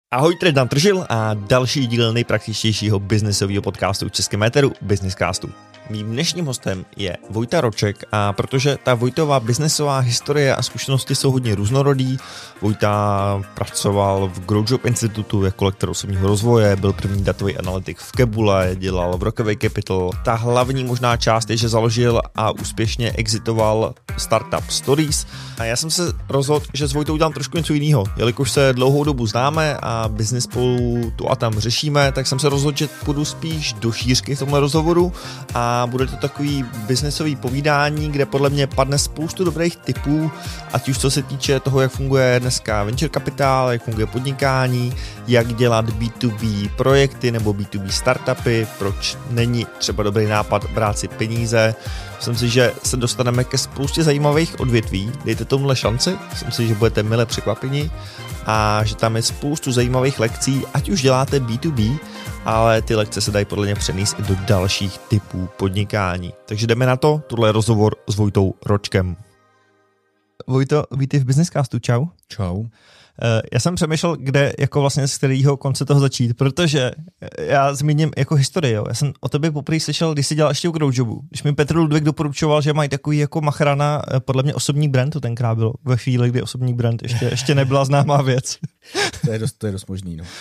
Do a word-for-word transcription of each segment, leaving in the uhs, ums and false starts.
Ahoj, tady Dan Tržil a další díl nejpraktičtějšího biznesového podcastu v českém éteru Businesscastu. Mým dnešním hostem je Vojta Roček a protože ta Vojtová biznesová historie a zkušenosti jsou hodně různorodý, Vojta pracoval v Growjob institutu jako lektor osobního rozvoje, byl první datový analytik v Kebule, dělal v Rockaway Capital. Ta hlavní možná část je, že založil a úspěšně exitoval startup Stories. A já jsem se rozhodl, že s Vojtou udělám trošku něco jiného. Jelikož se dlouhou dobu známe a biznis spolu tu a tam řešíme, tak jsem se rozhodl, že půjdu spíš do šířky v tomhle rozhovoru a bude to takový biznesový povídání, kde podle mě padne spoustu dobrých tipů, ať už co se týče toho, jak funguje dneska venture kapitál, jak funguje podnikání, jak dělat bé dvě bé projekty nebo bé dvě bé startupy, proč není třeba dobrý nápad brát si peníze. Myslím si, že se dostaneme ke spoustě zajímavých odvětví, dejte tomuhle šanci, myslím si, že budete mile překvapeni a že tam je spoustu zajímavých lekcí, ať už děláte bé dvě bé, ale ty lekce se dají podle mě přenést i do dalších typů podnikání. Takže jdeme na to, tohle je rozhovor s Vojtou Ročkem. Vojto, vítej v Businesscastu, čau. Čau. Já jsem přemýšlel, kde jako vlastně z kterého konce toho začít, protože já zmíním jako historii. Jo. Já jsem o tobě poprvé slyšel, když jsi dělal ještě u Growjobu. Když mi Petr Ludvík doporučoval, že mají takový jako machrana, podle mě osobní brand, to tenkrát bylo ve chvíli, kdy osobní brand ještě, ještě nebyla známá věc. To je dost, to je dost možný, no.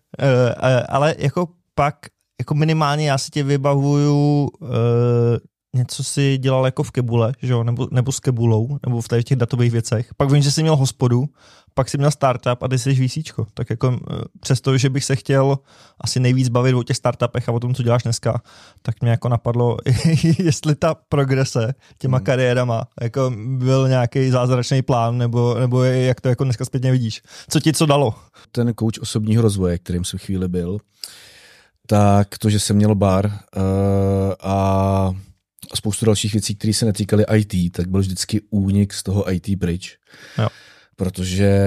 Ale jako pak, jako minimálně já si tě vybavuju, něco si dělal jako v Kebule, že jo? Nebo, nebo s Kebulou, nebo v těch datových věcech. Pak vím, že jsi měl hospodu, pak jsi měl startup a ty jsi VCčko. Tak jako přesto, že bych se chtěl asi nejvíc bavit o těch startupech a o tom, co děláš dneska, tak mě jako napadlo, jestli ta progrese těma hmm. kariérama jako byl nějaký zázračný plán, nebo, nebo jak to jako dneska zpětně vidíš. Co ti co dalo? Ten coach osobního rozvoje, kterým jsem chvíli byl, tak to, že jsem měl bar uh, a spoustu dalších věcí, které se netýkaly í té, tak byl vždycky únik z toho í té pryč. Jo. Protože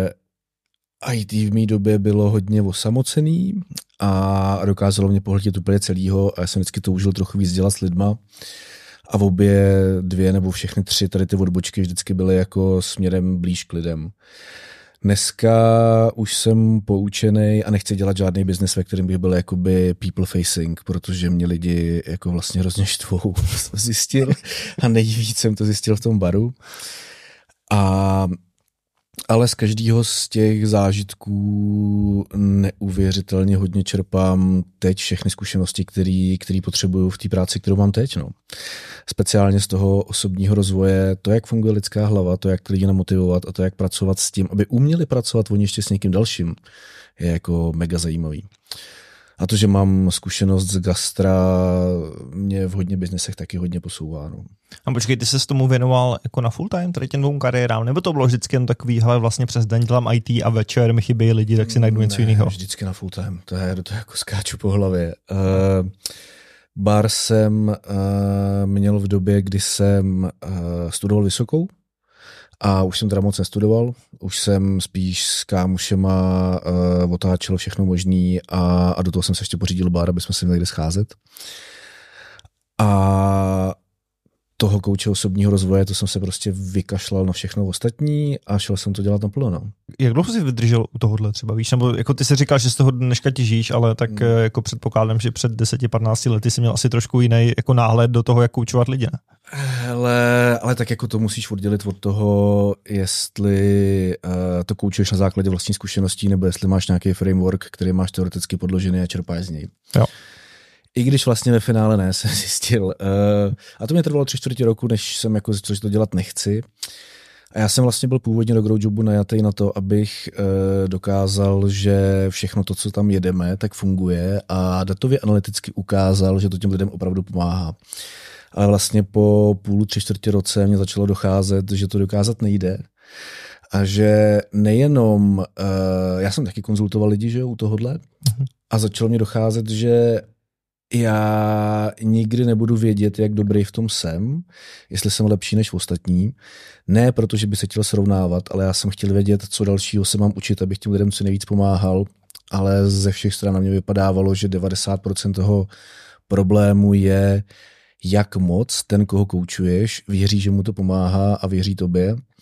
í té v mé době bylo hodně osamocený a dokázalo mě pohltit úplně celýho a já jsem vždycky toužil trochu víc dělat s lidma a v obě dvě nebo všechny tři tady ty odbočky vždycky byly jako směrem blíž k lidem. Dneska už jsem poučený a nechci dělat žádný biznes, ve kterém bych byl jakoby people facing, protože mě lidi jako vlastně hrozně štvou, jsem zjistil a nejvíc jsem to zjistil v tom baru. A ale z každého z těch zážitků neuvěřitelně hodně čerpám teď všechny zkušenosti, které které potřebuju v té práci, kterou mám teď. No. Speciálně z toho osobního rozvoje, to, jak funguje lidská hlava, to, jak lidi namotivovat a to, jak pracovat s tím, aby uměli pracovat oni ještě s někým dalším, je jako mega zajímavý. A to, že mám zkušenost z gastra, mě v hodně biznesech taky hodně posouvá. No. A počkej, ty se s tomu věnoval jako na full time, tady těm dvou kariérám, nebo to bylo vždycky jen takový, hele, vlastně přes den dělám í té a večer mi chybějí lidi, tak si najdu něco jiného? Vždycky na full time, to je, to je jako skáču po hlavě. Uh, bar jsem uh, měl v době, kdy jsem uh, studoval vysokou, a už jsem teda moc nestudoval, už jsem spíš s kámošema uh, otáčel všechno možný a, a do toho jsem se ještě pořídil bar, aby jsme se měli kde scházet. A toho kouče osobního rozvoje, to jsem se prostě vykašlal na všechno ostatní a šel jsem to dělat naplno. No. Jak dlouho jsi vydržel u tohohle třeba, víš? Nebo jako ty jsi říkal, že z toho dneška těžíš, ale tak hmm. jako předpokládám, že před deseti patnácti lety jsi měl asi trošku jiný jako náhled do toho, jak koučovat lidi. Ale, ale tak jako to musíš oddělit od toho, jestli uh, to koučuješ na základě vlastní zkušeností, nebo jestli máš nějaký framework, který máš teoreticky podložený a čerpáš z něj. Jo. I když vlastně ve finále ne, jsem zjistil. Uh, a to mě trvalo tři čtvrtě roku, než jsem jako zjistil, že to dělat nechci. A já jsem vlastně byl původně do Growjobu najatý na to, abych uh, dokázal, že všechno to, co tam jedeme, tak funguje a datově analyticky ukázal, že to těm lidem opravdu pomáhá. Ale vlastně po půl, tři čtvrtě roce mě začalo docházet, že to dokázat nejde. A že nejenom, uh, já jsem taky konzultoval lidi, že jo, u tohohle, mm-hmm. a začalo mě docházet, že já nikdy nebudu vědět, jak dobrý v tom jsem, jestli jsem lepší než ostatní. Ne, protože by se chtěl srovnávat, ale já jsem chtěl vědět, co dalšího se mám učit, abych těm lidem co nejvíc pomáhal, ale ze všech stran na mě vypadávalo, že devadesát procent toho problému je, jak moc ten, koho koučuješ, věří, že mu to pomáhá a věří tobě.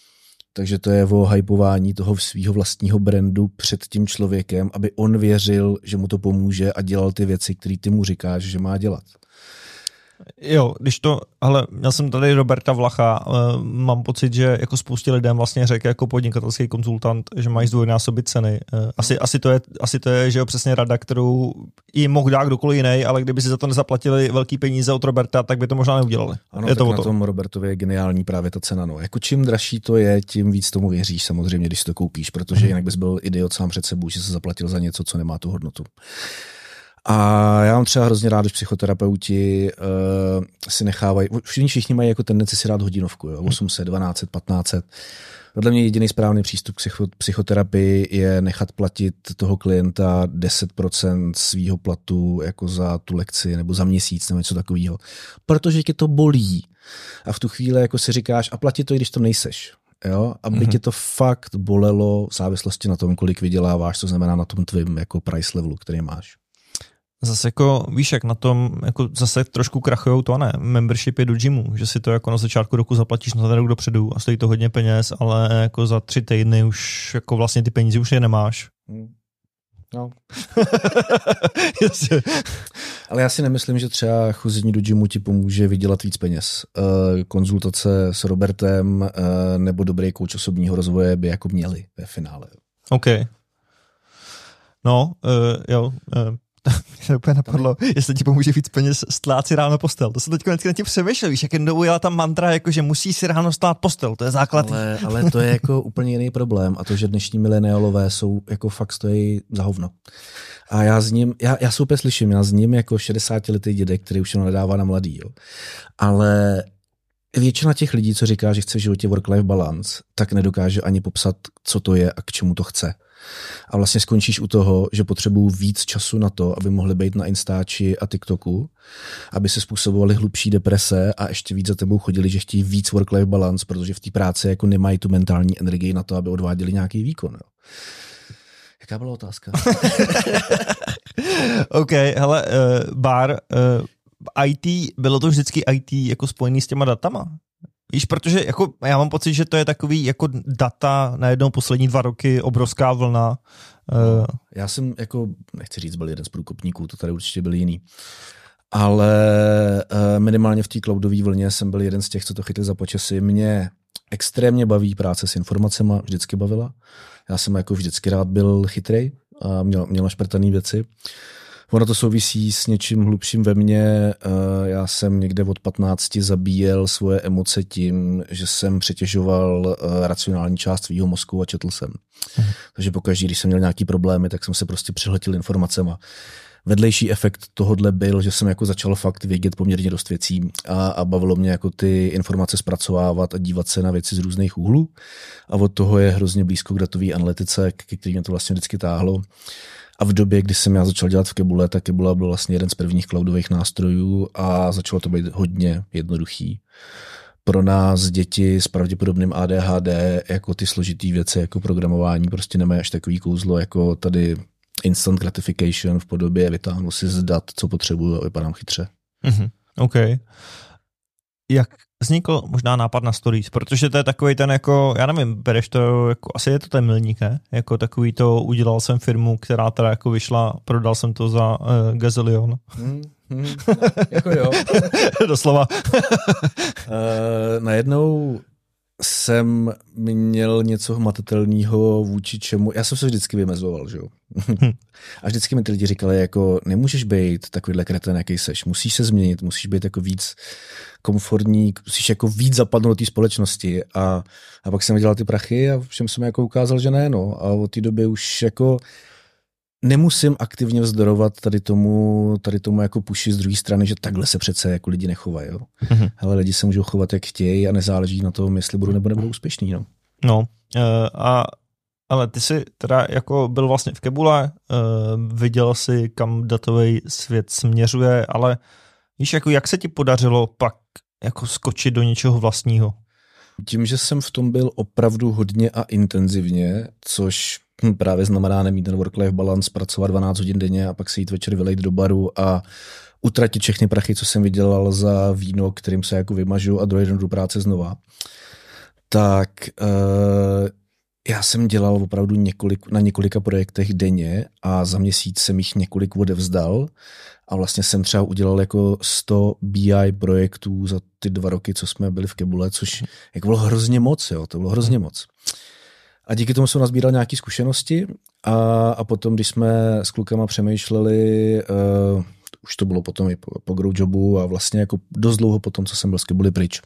Takže to je o hypování toho svého vlastního brandu před tím člověkem, aby on věřil, že mu to pomůže a dělal ty věci, které ty mu říkáš, že má dělat. Jo, když to, ale měl jsem tady Roberta Vlacha, uh, mám pocit, že jako spoustě lidem vlastně řekl jako podnikatelský konzultant, že mají zdvojnásobit ceny. Uh, asi, asi, to je, asi to je, že jo, přesně rada, kterou jim mohl dát kdokoliv jiný, ale kdyby si za to nezaplatili velký peníze od Roberta, tak by to možná neudělali. Ano, je tak to na to. tom Robertově je geniální právě ta cena. No. Jako čím dražší to je, tím víc tomu věříš samozřejmě, když si to koupíš, protože jinak bys byl idiot sám před sebou, že se zaplatil za něco, co nemá tu hodnotu. A já mám třeba hrozně rád, když psychoterapeuti uh, si nechávají, všichni, všichni mají jako tendenci si dát hodinovku, jo, osm set, dvanáct set, patnáct set. Podle mě jediný správný přístup k psychoterapii je nechat platit toho klienta deset procent svýho platu jako za tu lekci nebo za měsíc nebo něco takového. Protože tě to bolí. A v tu chvíli jako si říkáš, a platit to, i když to nejseš. Jo? Aby mm-hmm. tě to fakt bolelo v závislosti na tom, kolik vyděláváš, to znamená na tom tvým jako price levelu, který máš. Zase jako, víš, jak na tom, jako zase trošku krachujou to, ne, membershipy do gymu, že si to jako na začátku roku zaplatíš na ten rok dopředu a stojí to hodně peněz, ale jako za tři týdny už jako vlastně ty peníze už je nemáš. No. Ale já si nemyslím, že třeba chození do gymu ti pomůže vydělat víc peněz. Konzultace s Robertem nebo dobrý kouč osobního rozvoje by jako měli ve finále. OK. No, uh, jo, uh. Mě úplně napadlo, jestli ti pomůže víc peněz stát si ráno postel. To jsem teď konec na tím přemýšlel, víš, jak jednou ujela ta mantra, jako, že musí si ráno stát postel, to je základ. Ale, ale to je jako úplně jiný problém a to, že dnešní mileniálové jsou jako fakt stojí za hovno. A já z ním, já, já se úplně slyším, já z ním jako šedesátiletý dědek, který už jenom nadává na mladý, jo. Ale většina těch lidí, co říká, že chce v životě work-life balance, tak nedokáže ani popsat, co to je a k čemu to chce. A vlastně skončíš u toho, že potřebují víc času na to, aby mohli být na Instači a TikToku, aby se způsobovaly hlubší deprese a ještě víc za tebou chodili, že chtějí víc work-life balance, protože v té práci jako nemají tu mentální energii na to, aby odváděli nějaký výkon. Jo. Jaká byla otázka? OK, hele, uh, bar, uh, í té, bylo to vždycky í té jako spojený s těma datama? Víš, protože jako, já mám pocit, že to je takový jako data na jednou poslední dva roky, obrovská vlna. No, já jsem jako, nechci říct, byl jeden z průkopníků, to tady určitě byl jiný. Ale minimálně v té cloudové vlně jsem byl jeden z těch, co to chytli za počasí. Mě extrémně baví práce s informacemi, vždycky bavila. Já jsem jako vždycky rád byl chytrej a měl, měl našprtaný věci. Ono to souvisí s něčím hlubším ve mně. Já jsem někde od patnácti zabíjel svoje emoce tím, že jsem přetěžoval racionální část svýho mozku a četl jsem. Mhm. Takže pokaždý, když jsem měl nějaký problémy, tak jsem se prostě přihletil informacema. Vedlejší efekt tohodle byl, že jsem jako začal fakt vědět poměrně dost věcí a, a bavilo mě jako ty informace zpracovávat a dívat se na věci z různých úhlů. A od toho je hrozně blízko k datové analytice, ke který mě to vlastně vždycky táhlo. A v době, kdy jsem já začal dělat v Kebule, tak Kebula byl vlastně jeden z prvních cloudových nástrojů a začalo to být hodně jednoduchý. Pro nás děti s pravděpodobným A D H D jako ty složitý věci, jako programování, prostě nemají až takový kouzlo, jako tady instant gratification v podobě vytáhnu si z dat, co potřebuju a vypadám chytře. Mm-hmm. OK. Jak vznikl možná nápad na stories, protože to je takový ten jako, já nevím, bereš to, jako, asi je to ten milník, ne? Jako takový to, udělal jsem firmu, která teda jako vyšla, prodal jsem to za uh, gazilion. Hmm, hmm, no, jako jo. Doslova. uh, najednou jsem měl něco hmatatelného vůči čemu, já jsem se vždycky vymezoval, že jo. A vždycky mi ty lidi říkali, jako nemůžeš být takovýhle kreten, jaký seš, musíš se změnit, musíš být jako víc komfortní, musíš jako víc zapadnout do té společnosti a, a pak jsem dělal ty prachy a všem jsem jako ukázal, že ne, no. A od té doby už jako nemusím aktivně vzdorovat tady tomu, tady tomu jako puši z druhé strany, že takhle se přece jako lidi nechovají. Jo. Mm-hmm. Ale lidi se můžou chovat, jak chtějí a nezáleží na tom, jestli budou nebo nebudou úspěšní. No, no uh, a ale ty jsi teda jako byl vlastně v Kebule, uh, viděl jsi, kam datový svět směřuje, ale víš, jako jak se ti podařilo pak jako skočit do něčeho vlastního? Tím, že jsem v tom byl opravdu hodně a intenzivně, což právě znamená nemít ten work-life balance, pracovat dvanáct hodin denně a pak se jít večer vylejt do baru a utratit všechny prachy, co jsem vydělal za víno, kterým se jako vymažu a druhý den do práce znova. Tak uh, já jsem dělal opravdu několik, na několika projektech denně a za měsíc jsem jich několik odevzdal a vlastně jsem třeba udělal jako sto B I projektů za ty dva roky, co jsme byli v Kebule, což jako bylo hrozně moc, jo, to bylo hrozně moc. A díky tomu jsem nazbíral nějaké zkušenosti a, a potom, když jsme s klukama přemýšleli, uh, už to bylo potom i po, po Grow Jobu a vlastně jako dost dlouho potom, co jsem byl z Kebuli pryč,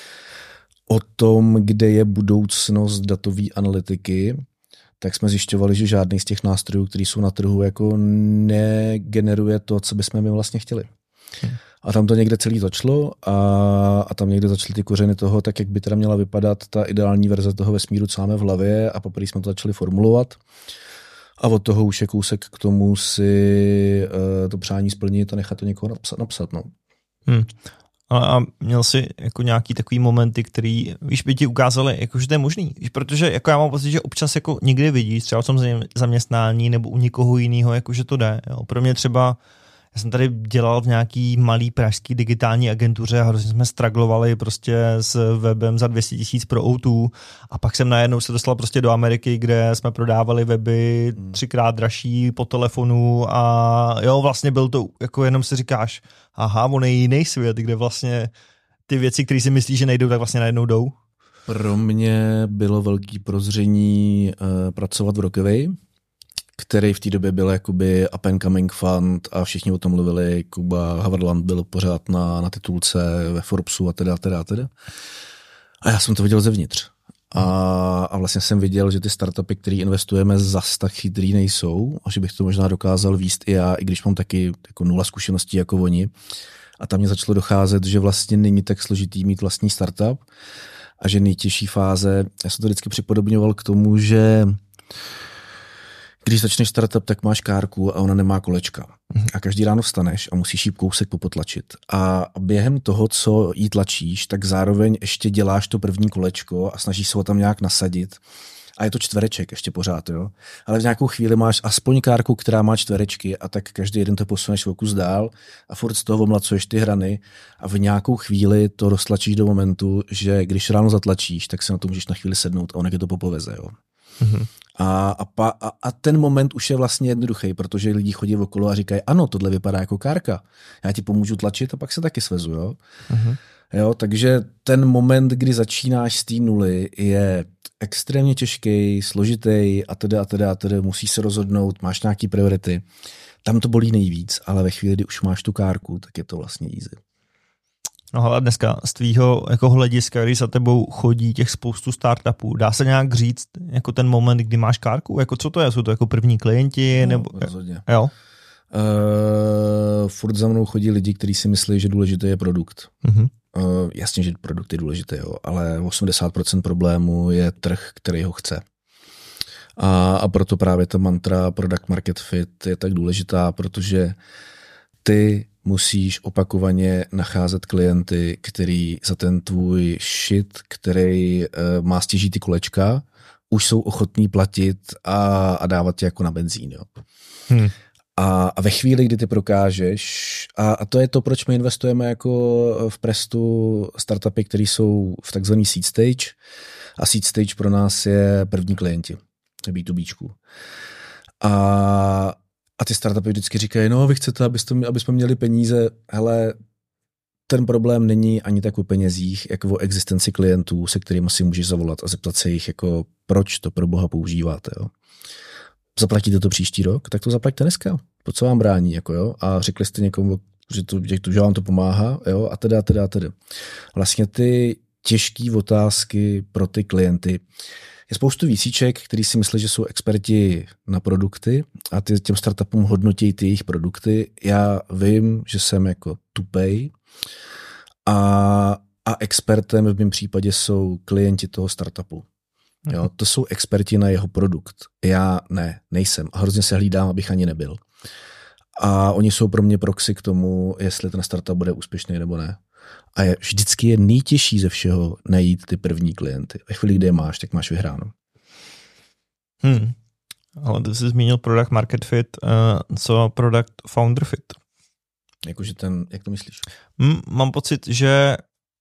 o tom, kde je budoucnost datové analytiky, tak jsme zjišťovali, že žádný z těch nástrojů, které jsou na trhu, jako negeneruje to, co bychom my vlastně chtěli. Hmm. A tam to někde celý začalo a, a tam někde začaly ty kořeny toho, tak jak by teda měla vypadat ta ideální verze toho vesmíru, co máme v hlavě, a poprvé jsme to začali formulovat. A od toho už je kousek k tomu si uh, to přání splnit a nechat to někoho napsat. napsat no. Hmm. A měl jsi jako nějaký takový momenty, který, víš, by ti ukázali, jako, že to je možný. Víš, protože jako já mám pocit, že občas jako někdy vidíš, třeba v tom zaměstnání nebo u někoho jiného, jako, že to jde. Jo. Pro mě třeba, já jsem tady dělal v nějaký malý pražský digitální agentuře a hrozně jsme straglovali prostě s webem za dvě stě tisíc pro ó dva a pak jsem najednou se dostal prostě do Ameriky, kde jsme prodávali weby třikrát dražší po telefonu a jo, vlastně byl to, jako jenom si říkáš, aha, on je jiný svět, kde vlastně ty věci, které si myslíš, že nejdou, tak vlastně najednou jdou. Pro mě bylo velký prozření uh, pracovat v Rockaway, který v té době byl jakoby up and coming fund a všichni o tom mluvili. Kuba Haverland byl pořád na, na titulce ve Forbesu a teda, a teda, a teda. A já jsem to viděl zevnitř. A, a vlastně jsem viděl, že ty startupy, které investujeme, zas tak chytrý nejsou a že bych to možná dokázal víst i já, i když mám taky jako nula zkušeností jako oni. A tam mě začalo docházet, že vlastně není tak složitý mít vlastní startup a že nejtěžší fáze, já jsem to vždycky připodobňoval k tomu, že když začneš startup, tak máš kárku a ona nemá kolečka. A každý ráno vstaneš a musíš jí kousek popotlačit. A během toho, co jí tlačíš, tak zároveň ještě děláš to první kolečko a snažíš se ho tam nějak nasadit. A je to čtvereček ještě pořád, jo. Ale v nějakou chvíli máš aspoň kárku, která má čtverečky a tak každý jeden to posuneš o kus dál a furt z toho omlacuješ ty hrany a v nějakou chvíli to roztlačíš do momentu, že když ráno zatlačíš, tak se na to můžeš na chvíli sednout a on je to popoveze, jo. Mm-hmm. A, a, pa, a, a ten moment už je vlastně jednoduchý, protože lidi chodí okolo a říkají, ano, tohle vypadá jako kárka. Já ti pomůžu tlačit a pak se taky svezu, jo. Uh-huh. Jo, takže ten moment, kdy začínáš z té nuly, je extrémně těžký, složitý a teda a teda a teda musíš se rozhodnout, máš nějaký priority. Tam to bolí nejvíc, ale ve chvíli, kdy už máš tu kárku, tak je to vlastně easy. No ale dneska z tvýho jako hlediska, když za tebou chodí těch spoustu startupů, dá se nějak říct jako ten moment, kdy máš kárku? Jako co to je? Jsou to jako první klienti? No, nebo... rozhodně. Jo? Uh, furt za mnou chodí lidi, kteří si myslí, že důležitý je produkt. Uh-huh. Uh, jasně, že produkt je důležitý, jo, ale osmdesát procent problému je trh, který ho chce. A, a proto právě ta mantra product market fit je tak důležitá, protože ty musíš opakovaně nacházet klienty, který za ten tvůj shit, který uh, má stěží ty kolečka, už jsou ochotní platit a, a dávat tě jako na benzín. Jo. Hmm. A, a ve chvíli, kdy ty prokážeš, a, a to je to, proč my investujeme jako v Prestu startupy, které jsou v takzvaný seed stage. A seed stage pro nás je první klienti, bé dvě béčku. A, a ty startupy vždycky říkají, no vy chcete, abyste, aby jsme měli peníze, hele, ten problém není ani tak o penězích, jako o existenci klientů, se kterými si můžeš zavolat a zeptat se jich, jako proč to pro boha používáte. Jo? Zaplatíte to příští rok, tak to zaplaťte dneska. To, co vám brání, jako jo? A řekli jste někomu, že, to, že vám to pomáhá, jo? A teda, teda, teda. Vlastně ty těžké otázky pro ty klienty. Je spoustu výsíček, který si myslí, že jsou experti na produkty a ty těm startupům hodnotí ty jejich produkty. Já vím, že jsem jako tupej a, a expertem v mém případě jsou klienti toho startupu. Jo, to jsou experti na jeho produkt. Já ne, nejsem. A hrozně se hlídám, abych ani nebyl. A oni jsou pro mě proxy k tomu, jestli ten startup bude úspěšný nebo ne. A je, vždycky je nejtěžší ze všeho najít ty první klienty. Ve chvíli, kdy je máš, tak máš vyhráno. Hmm. Ale ty jsi zmínil product market fit, uh, co product founder fit? Jakože ten, jak to myslíš? Hmm, mám pocit, že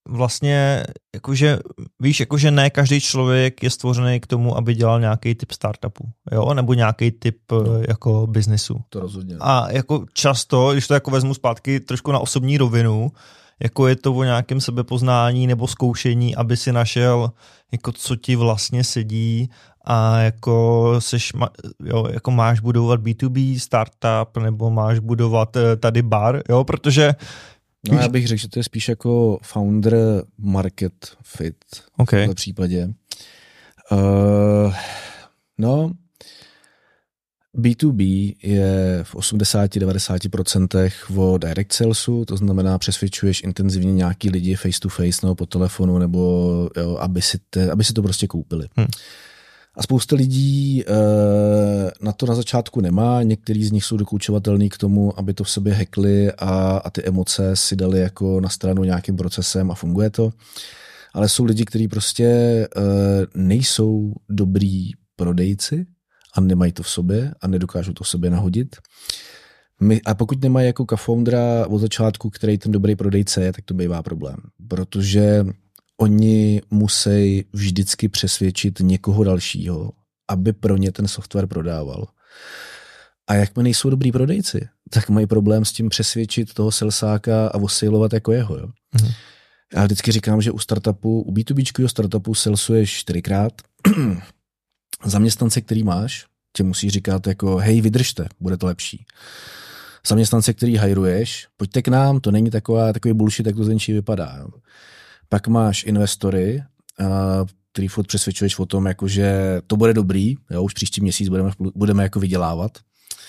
vlastně, jakože, víš, jakože ne každý člověk je stvořený k tomu, aby dělal nějaký typ startupu, jo, nebo nějaký typ no, jako biznesu. To rozhodně. A jako často, když to jako vezmu zpátky trošku na osobní rovinu, jako je to o nějakém sebepoznání nebo zkoušení, aby si našel, jako co ti vlastně sedí a jako, seš, jo, jako máš budovat bé dvě bé startup nebo máš budovat tady bar, jo, protože no já bych řekl, že to je spíš jako founder market fit okay. v tomto případě. Uh, no, bé dvě bé je v osmdesát až devadesát procent o direct salesu, to znamená přesvědčuješ intenzivně nějaký lidi face to face nebo po telefonu, nebo jo, aby, si te, aby si to prostě koupili. Hmm. A spousta lidí e, na to na začátku nemá, některý z nich jsou dokoučovatelný k tomu, aby to v sobě hackli a, a ty emoce si dali jako na stranu nějakým procesem a funguje to. Ale jsou lidi, kteří prostě e, nejsou dobrý prodejci a nemají to v sobě a nedokážou to v sobě nahodit. My, a pokud nemají jako co-foundera od začátku, který ten dobrý prodejce je, tak to bývá problém. Protože oni musí vždycky přesvědčit někoho dalšího, aby pro ně ten software prodával. A jakmile nejsou dobrý prodejci, tak mají problém s tím přesvědčit toho salesáka a osailovat jako jeho. Jo. Mhm. Já vždycky říkám, že u startupu, u bé dvě béčkového startupu salesuješ čtyřikrát. Zaměstnance, který máš, tě musí říkat jako hej, vydržte, bude to lepší. Zaměstnance, který hajruješ, pojďte k nám, to není taková, takový bullshit, jak to zvenčí vypadá. Jo. Pak máš investory, který furt přesvědčuješ o tom, jako, že to bude dobrý, jo, už příští měsíc budeme, budeme jako vydělávat.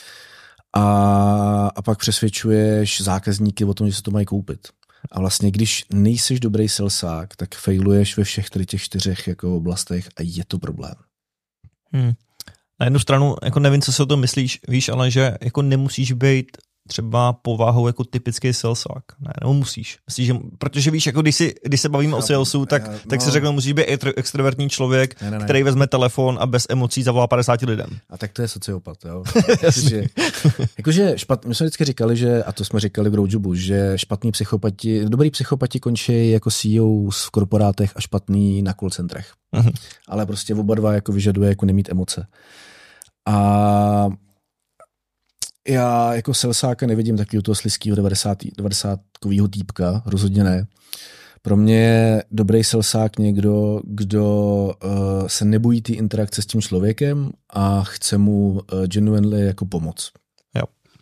A, a pak přesvědčuješ zákazníky o tom, že se to mají koupit. A vlastně, když nejseš dobrý salesák, tak failuješ ve všech těch čtyřech jako oblastech a je to problém. Hmm. Na jednu stranu, jako nevím, co si o tom myslíš, víš, ale že jako nemusíš být třeba povahou jako typický salesák. Ne, nebo musíš. Myslíš, že, protože víš, jako když, si, když se bavíme já, o salesu, tak, já, no, tak si řeknu, musíš být extrovertní člověk, ne, ne, ne. který vezme telefon a bez emocí zavolá padesáti lidem. A tak to je sociopat, jo. Jakože, jakože špat, my jsme vždycky říkali, že, a to jsme říkali v Growjobu, že špatní psychopati, dobrý psychopati končí jako C E O v korporátech a špatný na call centrech. Uh-huh. Ale prostě oba dva jako vyžaduje jako nemít emoce. A já jako salesáka nevidím takového toho slizkýho devadesátkovýho týpka, rozhodně ne. Pro mě je dobrý salesák někdo, kdo uh, se nebojí ty interakce s tím člověkem a chce mu uh, genuinely jako pomoct. Jo.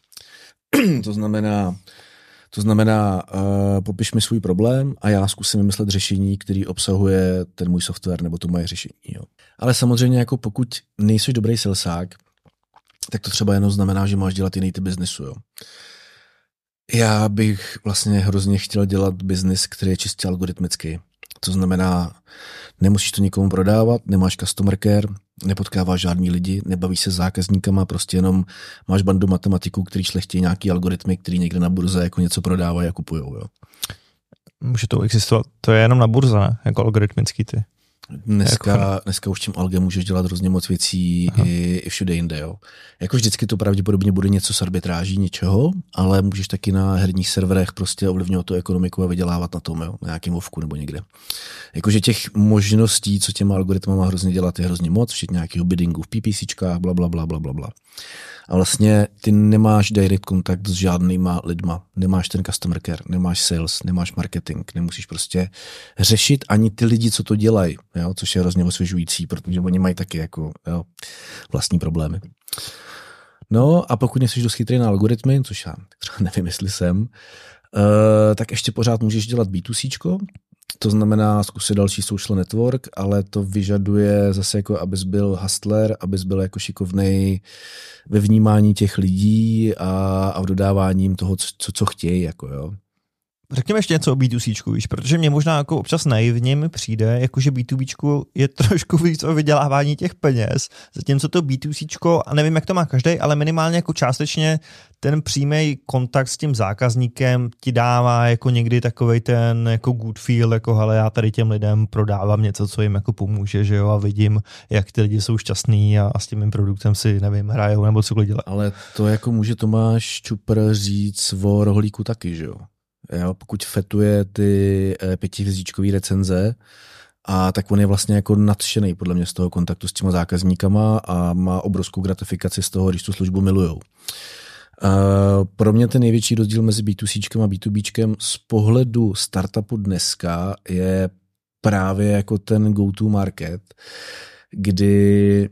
To znamená, to znamená uh, popiš mi svůj problém a já zkusím vymyslet řešení, který obsahuje ten můj software nebo to moje řešení. Jo. Ale samozřejmě jako pokud nejsi dobrý salesák, tak to třeba jenom znamená, že máš dělat jiný typ biznesu. Jo. Já bych vlastně hrozně chtěl dělat biznis, který je čistě algoritmický. To znamená, nemusíš to nikomu prodávat, nemáš customer care, nepotkáváš žádný lidi, nebavíš se s zákazníkama, prostě jenom máš bandu matematiků, který šlechtějí nějaký algoritmy, který někde na burze jako něco prodávají a kupujou. Jo. Může to existovat, to je jenom na burze, ne? Jako algoritmický ty. Dneska, dneska už tím algem můžeš dělat hrozně moc věcí i, i všude jinde. Jo. Jako vždycky to pravděpodobně bude něco s arbitráží, něčeho, ale můžeš taky na herních serverech prostě ovlivňovat tu ekonomiku a vydělávat na tom, jo, na nějakém vovku nebo někde. Jakože těch možností, co těma algoritmama hrozně dělat, je hrozně moc, včetně nějakého biddingu v PPCčkách, bla, bla, bla, bla, bla, bla. A vlastně ty nemáš direct kontakt s žádnýma lidma, nemáš ten customer care, nemáš sales, nemáš marketing, nemusíš prostě řešit ani ty lidi, co to dělají, jo? Což je hrozně osvěžující, protože oni mají taky jako jo, vlastní problémy. No a pokud nejsi dost chytrý na algoritmy, což já třeba nevím, jestli jsem, uh, tak ještě pořád můžeš dělat bé dvě céčko, to znamená zkusit další social network, ale to vyžaduje zase jako, abys byl hustler, abys byl jako šikovnej ve vnímání těch lidí a, a v dodáváním toho, co, co chtějí. Jako, jo. Řekněme ještě něco o bé dvě céčku, víš, protože mě možná jako občas naivně mi přijde, jakože bé dvě béčku je trošku víc o vydělávání těch peněz, zatímco to bé dvě céčko, a nevím, jak to má každý, ale minimálně jako částečně ten přímý kontakt s tím zákazníkem ti dává jako někdy takovej ten jako good feel, jako hele, já tady těm lidem prodávám něco, co jim jako pomůže, že jo, a vidím, jak ty lidi jsou šťastný a, a s tím mým produktem si, nevím, hrajou nebo cokoliv dělají. Ale to jako může Tomáš Čupr říct o rohlíku taky, že jo? Jo? Pokud fetuje ty pětihvězdičkový recenze, a tak on je vlastně jako nadšený podle mě z toho kontaktu s těma zákazníkama a má obrovskou gratifikaci z toho, když tu službu milujou. Uh, pro mě ten největší rozdíl mezi bé dvě cé a bé dvě bé z pohledu startupu dneska je právě jako ten go-to market, kdy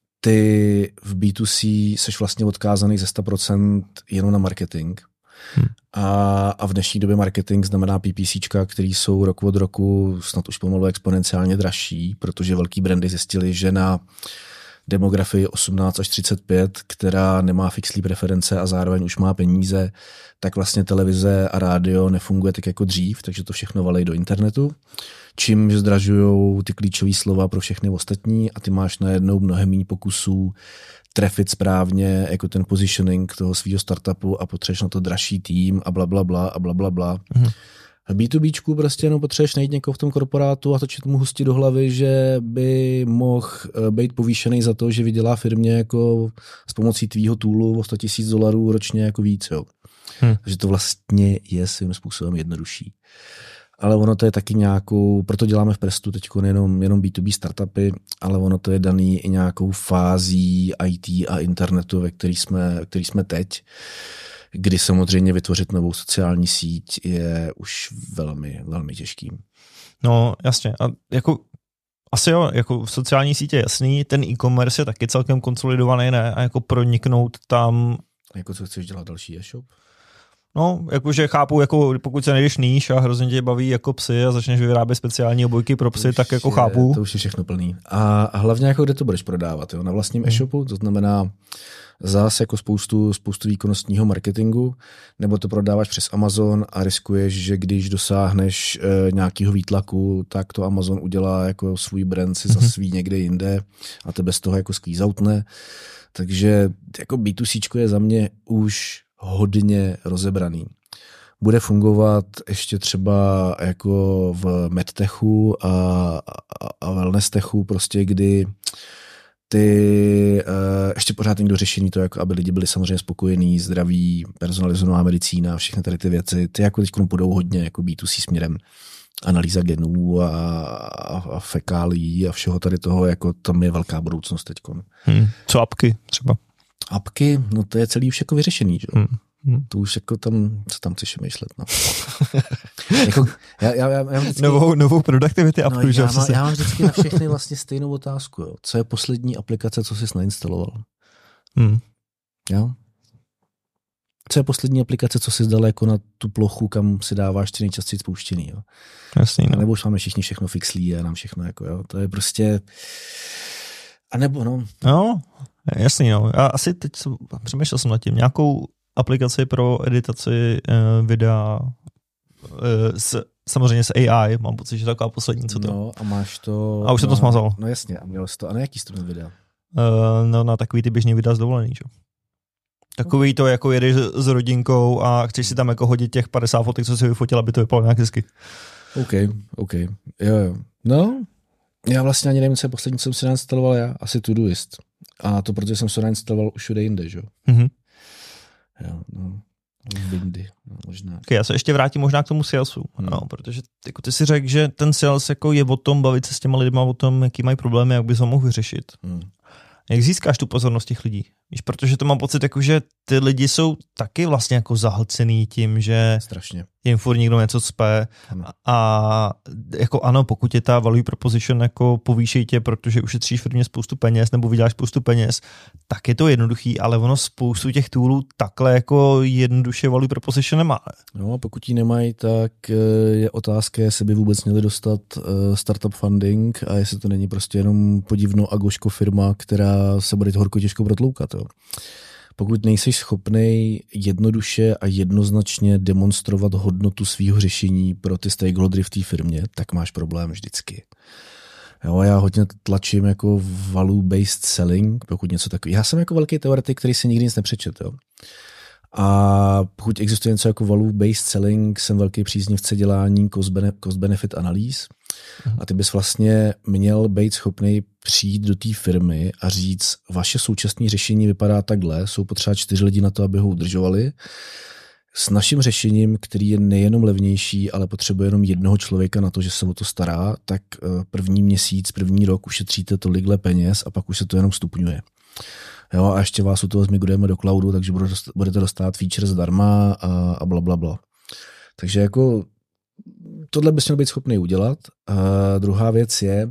ty v bé dvě cé seš vlastně odkázaný ze sto procent jenom na marketing. Hmm. A, a v dnešní době marketing znamená PPCčka, který jsou rok od roku snad už pomalu exponenciálně dražší, protože velký brandy zjistili, že na demografii osmnáct až třicet pět, která nemá fixní preference a zároveň už má peníze, tak vlastně televize a rádio nefunguje tak jako dřív, takže to všechno valej do internetu, čímž zdražujou ty klíčové slova pro všechny ostatní a ty máš najednou mnohem méně pokusů trefit správně jako ten positioning toho svého startupu a potřebuješ na to dražší tým a bla, bla, bla a bla, bla, bla. Mm. V bé dvě béčku prostě jenom potřebuješ najít někoho v tom korporátu a točit mu hustí do hlavy, že by mohl být povýšený za to, že vydělá firmě jako s pomocí tvýho toolu o sto tisíc dolarů ročně jako víc. Jo. Hmm. Takže to vlastně je svým způsobem jednodušší. Ale ono to je taky nějakou, proto děláme v Prestu teď jenom, jenom bé dvě bé startupy, ale ono to je daný i nějakou fází í té a internetu, ve který jsme, ve který jsme teď, kdy samozřejmě vytvořit novou sociální síť je už velmi, velmi těžký. No jasně. A jako asi jo, jako v sociální sítě jasný, ten e-commerce je taky celkem konsolidovaný, ne? A jako proniknout tam... Jako co chceš dělat další e-shop? No, jakože chápu, jako pokud se nejdeš níž a hrozně tě baví jako psy a začneš vyrábět speciální obojky pro psy, tak jako je, chápu. To už je všechno plný. A, a hlavně jako kde to budeš prodávat, jo? Na vlastním hmm. e-shopu, to znamená zase jako spoustu, spoustu výkonnostního marketingu, nebo to prodáváš přes Amazon a riskuješ, že když dosáhneš e, nějakého výtlaku, tak to Amazon udělá jako svůj brand si hmm. zasví někde jinde a tebe z toho jako squeezeoutne. Takže jako bé dvě cé je za mě už hodně rozebraný. Bude fungovat ještě třeba jako v medtechu a, a, a wellnesstechu, prostě kdy ty uh, ještě pořád někdo řešení to, jako aby lidi byli samozřejmě spokojení, zdraví, personalizovaná medicína, všechny tady ty věci, ty jako teď půjdou hodně jako bé dvě cé směrem. Analýza genů a, a, a fekálí a všeho tady toho, jako tam je velká budoucnost teď. Hmm. Co apky třeba? Apky, no to je celý už jako vyřešený, že? Hmm. Hmm. To už jako tam, co tam chceš myšlet, no. jako, já, já, já, já vždycky, novou, novou productivity apku, no, že? Já, má, já mám vždycky na všechny vlastně stejnou otázku, jo. Co je poslední aplikace, co jsi nainstaloval? Hmm. Jo? Co je poslední aplikace, co jsi dal jako na tu plochu, kam si dáváš ty nejčastěji spouštěný, jo? Jasný, no. A nebo už máme všichni všechno fixlí a nám všechno, jako jo. To je prostě... A nebo, no... No, jasný, no. Já asi teď jsem, přemýšlel jsem nad tím. Nějakou aplikaci pro editaci uh, videa uh, s, samozřejmě s A I, mám pocit, že taková poslední, co to. No a máš to... A už se to smazalo. No jasně, a měl jsi to, a na jaký studium videa? Uh, no na takový ty běžný videa z dovolený, čo? Takový to, jako jedeš s rodinkou a chceš si tam jako hodit těch padesát fotek, co si vyfotil, aby to vypadalo nějak hezky. OK, OK. Jo, jo. No, já vlastně ani nevím, co je poslední, co jsem si nainstaloval já, asi Todoist. A to protože jsem se nainstaloval už všude jinde, že jo? Mm-hmm. Jo, no. Windy, no, možná. Okay, já se ještě vrátím možná k tomu salesu, hmm. no, protože jako ty si řekl, že ten sales jako je o tom bavit se s těma lidma o tom, jaký mají problémy, jak bys ho mohl vyřešit. Hmm. Jak získáš tu pozornost těch lidí? Víš, protože to mám pocit, jako, že ty lidi jsou taky vlastně jako zahlcený tím, že strašně jim furt někdo něco cpe a, a jako ano, pokud je ta value proposition jako povýší tě, protože ušetříš firmě spoustu peněz nebo vyděláš spoustu peněz, tak je to jednoduchý, ale ono spoustu těch toolů takhle jako jednoduše value proposition nemá. No a pokud ji nemají, tak je otázka, jestli by vůbec měli dostat startup funding a jestli to není prostě jenom podivno agoško firma, která se bude horko těžko protloukat. Jo. Pokud nejsi schopnej jednoduše a jednoznačně demonstrovat hodnotu svého řešení pro ty stakeholdery v té firmě, tak máš problém vždycky. Jo, já hodně tlačím jako value-based selling, pokud něco takového. Já jsem jako velký teoretik, který si nikdy nic nepřečetl. A pokud existuje něco jako value-based selling, jsem velký příznivce dělání cost-benefit analýz. A ty bys vlastně měl být schopný přijít do té firmy a říct, vaše současné řešení vypadá takhle, jsou potřeba čtyři lidi na to, aby ho udržovali. s naším řešením, který je nejenom levnější, ale potřebuje jenom jednoho člověka na to, že se o to stará, tak první měsíc, první rok ušetříte tolikhle peněz a pak už se to jenom stupňuje. Jo, a ještě vás u toho zmigrujeme do cloudu, takže budete dostat feature zdarma a, a bla, bla, bla. Takže jako tohle bys měl být schopný udělat. A druhá věc je,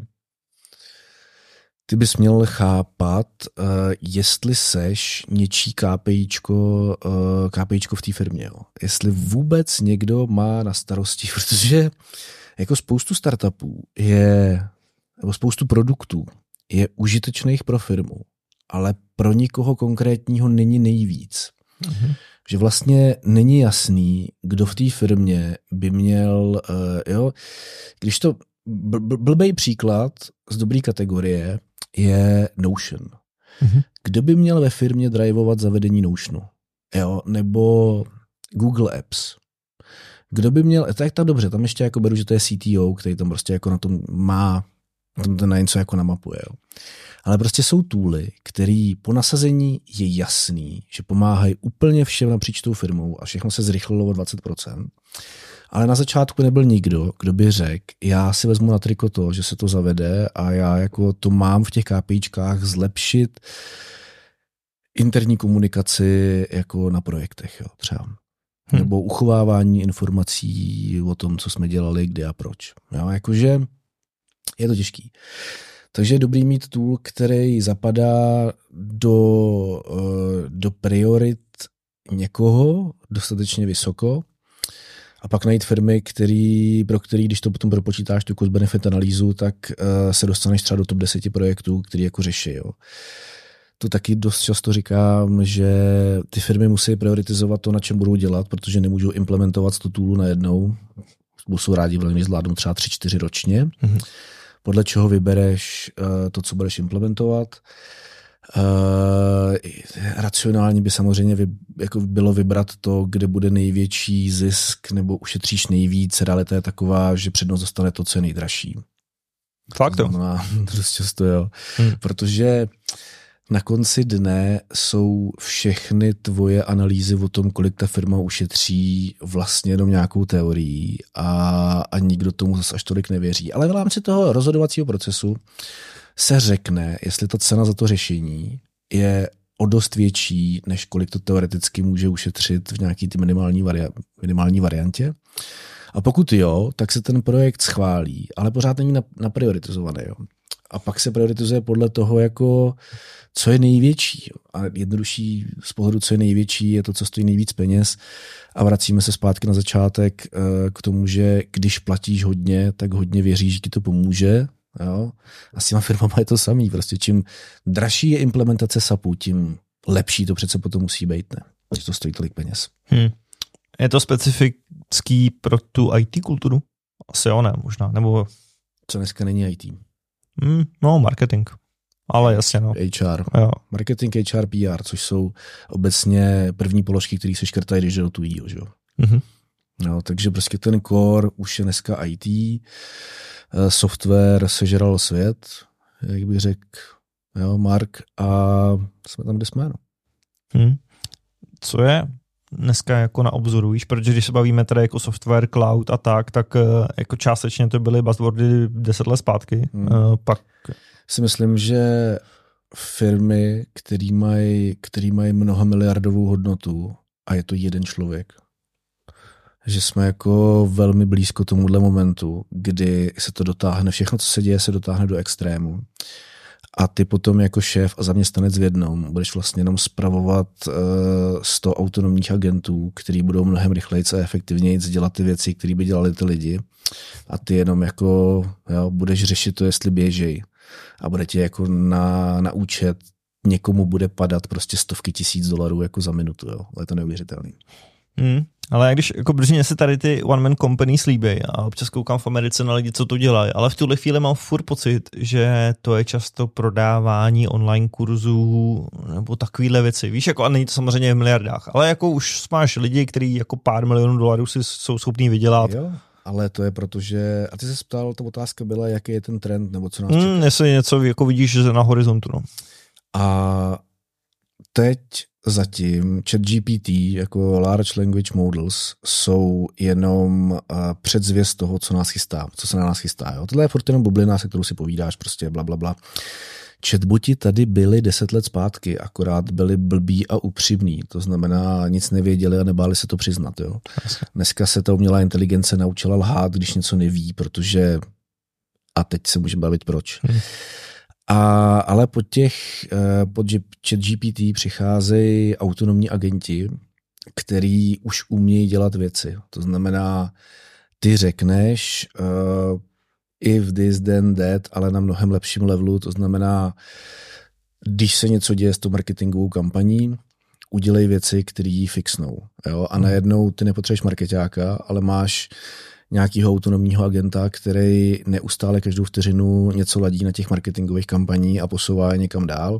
ty bys měl chápat, uh, jestli seš něčí KPIčko, uh, KPIčko v té firmě. Jo. Jestli vůbec někdo má na starosti, protože jako spoustu startupů je, nebo spoustu produktů je užitečných pro firmu, ale pro nikoho konkrétního není nejvíc. Mm-hmm. Že vlastně není jasný, kdo v té firmě by měl, uh, jo, když to bl- blbej příklad z dobré kategorie je Notion. Mm-hmm. Kdo by měl ve firmě drivovat zavedení Notionu? Jo, nebo Google Apps. Kdo by měl, tak tak dobře, tam ještě jako beru, že to je C T O, který tam prostě jako na tom má, na tom ten na něco jako namapuje. Jo. Ale prostě jsou tooly, který po nasazení je jasný, že pomáhají úplně všem napříč tou firmou a všechno se zrychlilo o dvacet procent. Ale na začátku nebyl nikdo, kdo by řekl, já si vezmu na triko to, že se to zavede a já jako to mám v těch KPIčkách zlepšit interní komunikaci jako na projektech, jo, třeba. Hmm. Nebo uchovávání informací o tom, co jsme dělali, kdy a proč. Jo, jakože je to těžký. Takže je dobrý mít tool, který zapadá do, do priorit někoho dostatečně vysoko a pak najít firmy, který, pro který, když to potom propočítáš tu cost-benefit analýzu, tak se dostaneš třeba do top deset projektů, který jako řeší. Jo. To taky dost často říkám, že ty firmy musí prioritizovat to, na čem budou dělat, protože nemůžou implementovat sto toolů najednou. Jsou rádi velmi zvládnout třeba tři čtyři ročně. Mm-hmm. Podle čeho vybereš uh, to, co budeš implementovat. Uh, racionální by samozřejmě vy, jako bylo vybrat to, kde bude největší zisk nebo ušetříš nejvíc. Realita je taková, že přednost dostane to, co je nejdražší. Fakt to? No, dost často jo. Hmm. Protože na konci dne jsou všechny tvoje analýzy o tom, kolik ta firma ušetří, vlastně jenom nějakou teorií a, a nikdo tomu zase až tolik nevěří. Ale v rámci toho rozhodovacího procesu se řekne, jestli ta cena za to řešení je o dost větší, než kolik to teoreticky může ušetřit v nějaký ty minimální, vari- minimální variantě. A pokud jo, tak se ten projekt schválí, ale pořád není naprioritizovaný. Jo. A pak se prioritizuje podle toho, jako, co je největší. A jednodušší z pohledu, co je největší, je to, co stojí nejvíc peněz. A vracíme se zpátky na začátek k tomu, že když platíš hodně, tak hodně věříš, že ti to pomůže. Jo? A s těma firmama je to samý. Prostě čím dražší je implementace SAPu, tím lepší to přece potom musí být, ne? Že to stojí tolik peněz. Hmm. Je to specifický pro tu í té kulturu? Asi jo, ne, možná. Nebo... Co dneska není í té? Hmm, no, marketing. Ale jasně, no. H R. Jo. Marketing, H R, P R, což jsou obecně první položky, které se škrtají, když jde do tu jo, že jo. Mm-hmm. No, takže prostě ten core už je dneska í té, software sežral svět, jak bych řekl, jo, Mark, a jsme tam, kde jsme, no. Hmm. Co je dneska jako na obzoru, víš, protože když se bavíme tady jako software, cloud a tak, tak jako částečně to byly buzzwordy deset let zpátky. Hmm. Uh, pak si myslím, že firmy, který mají, který mají mnoha miliardovou hodnotu a je to jeden člověk, že jsme jako velmi blízko tomuhle momentu, kdy se to dotáhne, všechno, co se děje, se dotáhne do extrému. A ty potom jako šéf a zaměstnanec v jednom budeš vlastně jenom spravovat uh, sto autonomních agentů, který budou mnohem rychleji a efektivněji dělat ty věci, které by dělali ty lidi. A ty jenom jako jo, budeš řešit to, jestli běžej. A bude ti jako na, na účet někomu bude padat prostě stovky tisíc dolarů jako za minutu. Jo. Ale je to neuvěřitelný. Hmm. Ale když jako brzy se tady ty one man company slíbí a občas koukám v Americe na lidi, co to dělají, ale v tuhle chvíli mám furt pocit, že to je často prodávání online kurzů nebo takovýhle věci. Víš, jako a není to samozřejmě v miliardách, ale jako už máš lidi, kteří jako pár milionů dolarů si jsou schopní vydělat. Jo, ale to je proto, že a ty se ptal, ta otázka byla, jaký je ten trend nebo co nás hmm, čeká. Jestli něco jako vidíš na horizontu. No. A teď zatím ChatGPT jako Large Language Models jsou jenom uh, předzvěst toho, co nás chystá, co se na nás chystá. Jo? Tohle je furt jenom bublina, se kterou si povídáš, prostě bla, bla, bla. Chatboti tady byli deset let zpátky, akorát byli blbí a upřímní. To znamená, nic nevěděli a nebáli se to přiznat. Jo? Dneska se ta umělá inteligence naučila lhát, když něco neví, protože... A teď se můžeme bavit proč. Hmm. A, ale pod těch, pod ChatGPT přicházejí autonomní agenti, který už umějí dělat věci. To znamená, ty řekneš uh, if this then that, ale na mnohem lepším levelu. To znamená, když se něco děje s tou marketingovou kampaní, udělej věci, které ji fixnou. Jo? A najednou ty nepotřebuješ markeťáka, ale máš nějakého autonomního agenta, který neustále každou vteřinu něco ladí na těch marketingových kampaní a posouvá je někam dál.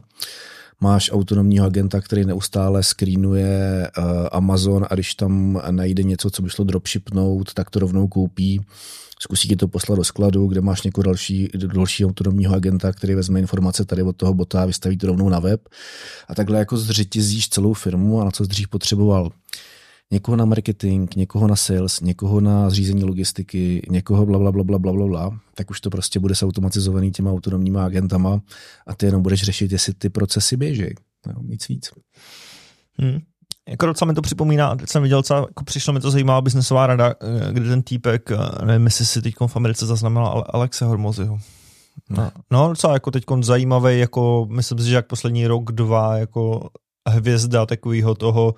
Máš autonomního agenta, který neustále screenuje uh, Amazon a když tam najde něco, co by šlo dropshipnout, tak to rovnou koupí. Zkusí ti to poslat do skladu, kde máš někoho další, další autonomního agenta, který vezme informace tady od toho bota a vystaví to rovnou na web. A takhle jako zřetězíš celou firmu a na co dřív potřeboval někoho na marketing, někoho na sales, někoho na zřízení logistiky, někoho bla, bla, bla, bla, bla, bla, tak už to prostě bude automatizovaný těma autonomníma agentama a ty jenom budeš řešit, jestli ty procesy běží. No, nic víc. Hmm. Jako docela mi to připomíná, teď jsem viděl, docela, jako přišla mi to zajímavá biznesová rada, kde ten týpek, nevím, jestli si teď v Americe zaznamenal Alexe Hormozyho. No, no docela jako teď zajímavý, jako myslím si, že jak poslední rok, dva, jako hvězda takového toho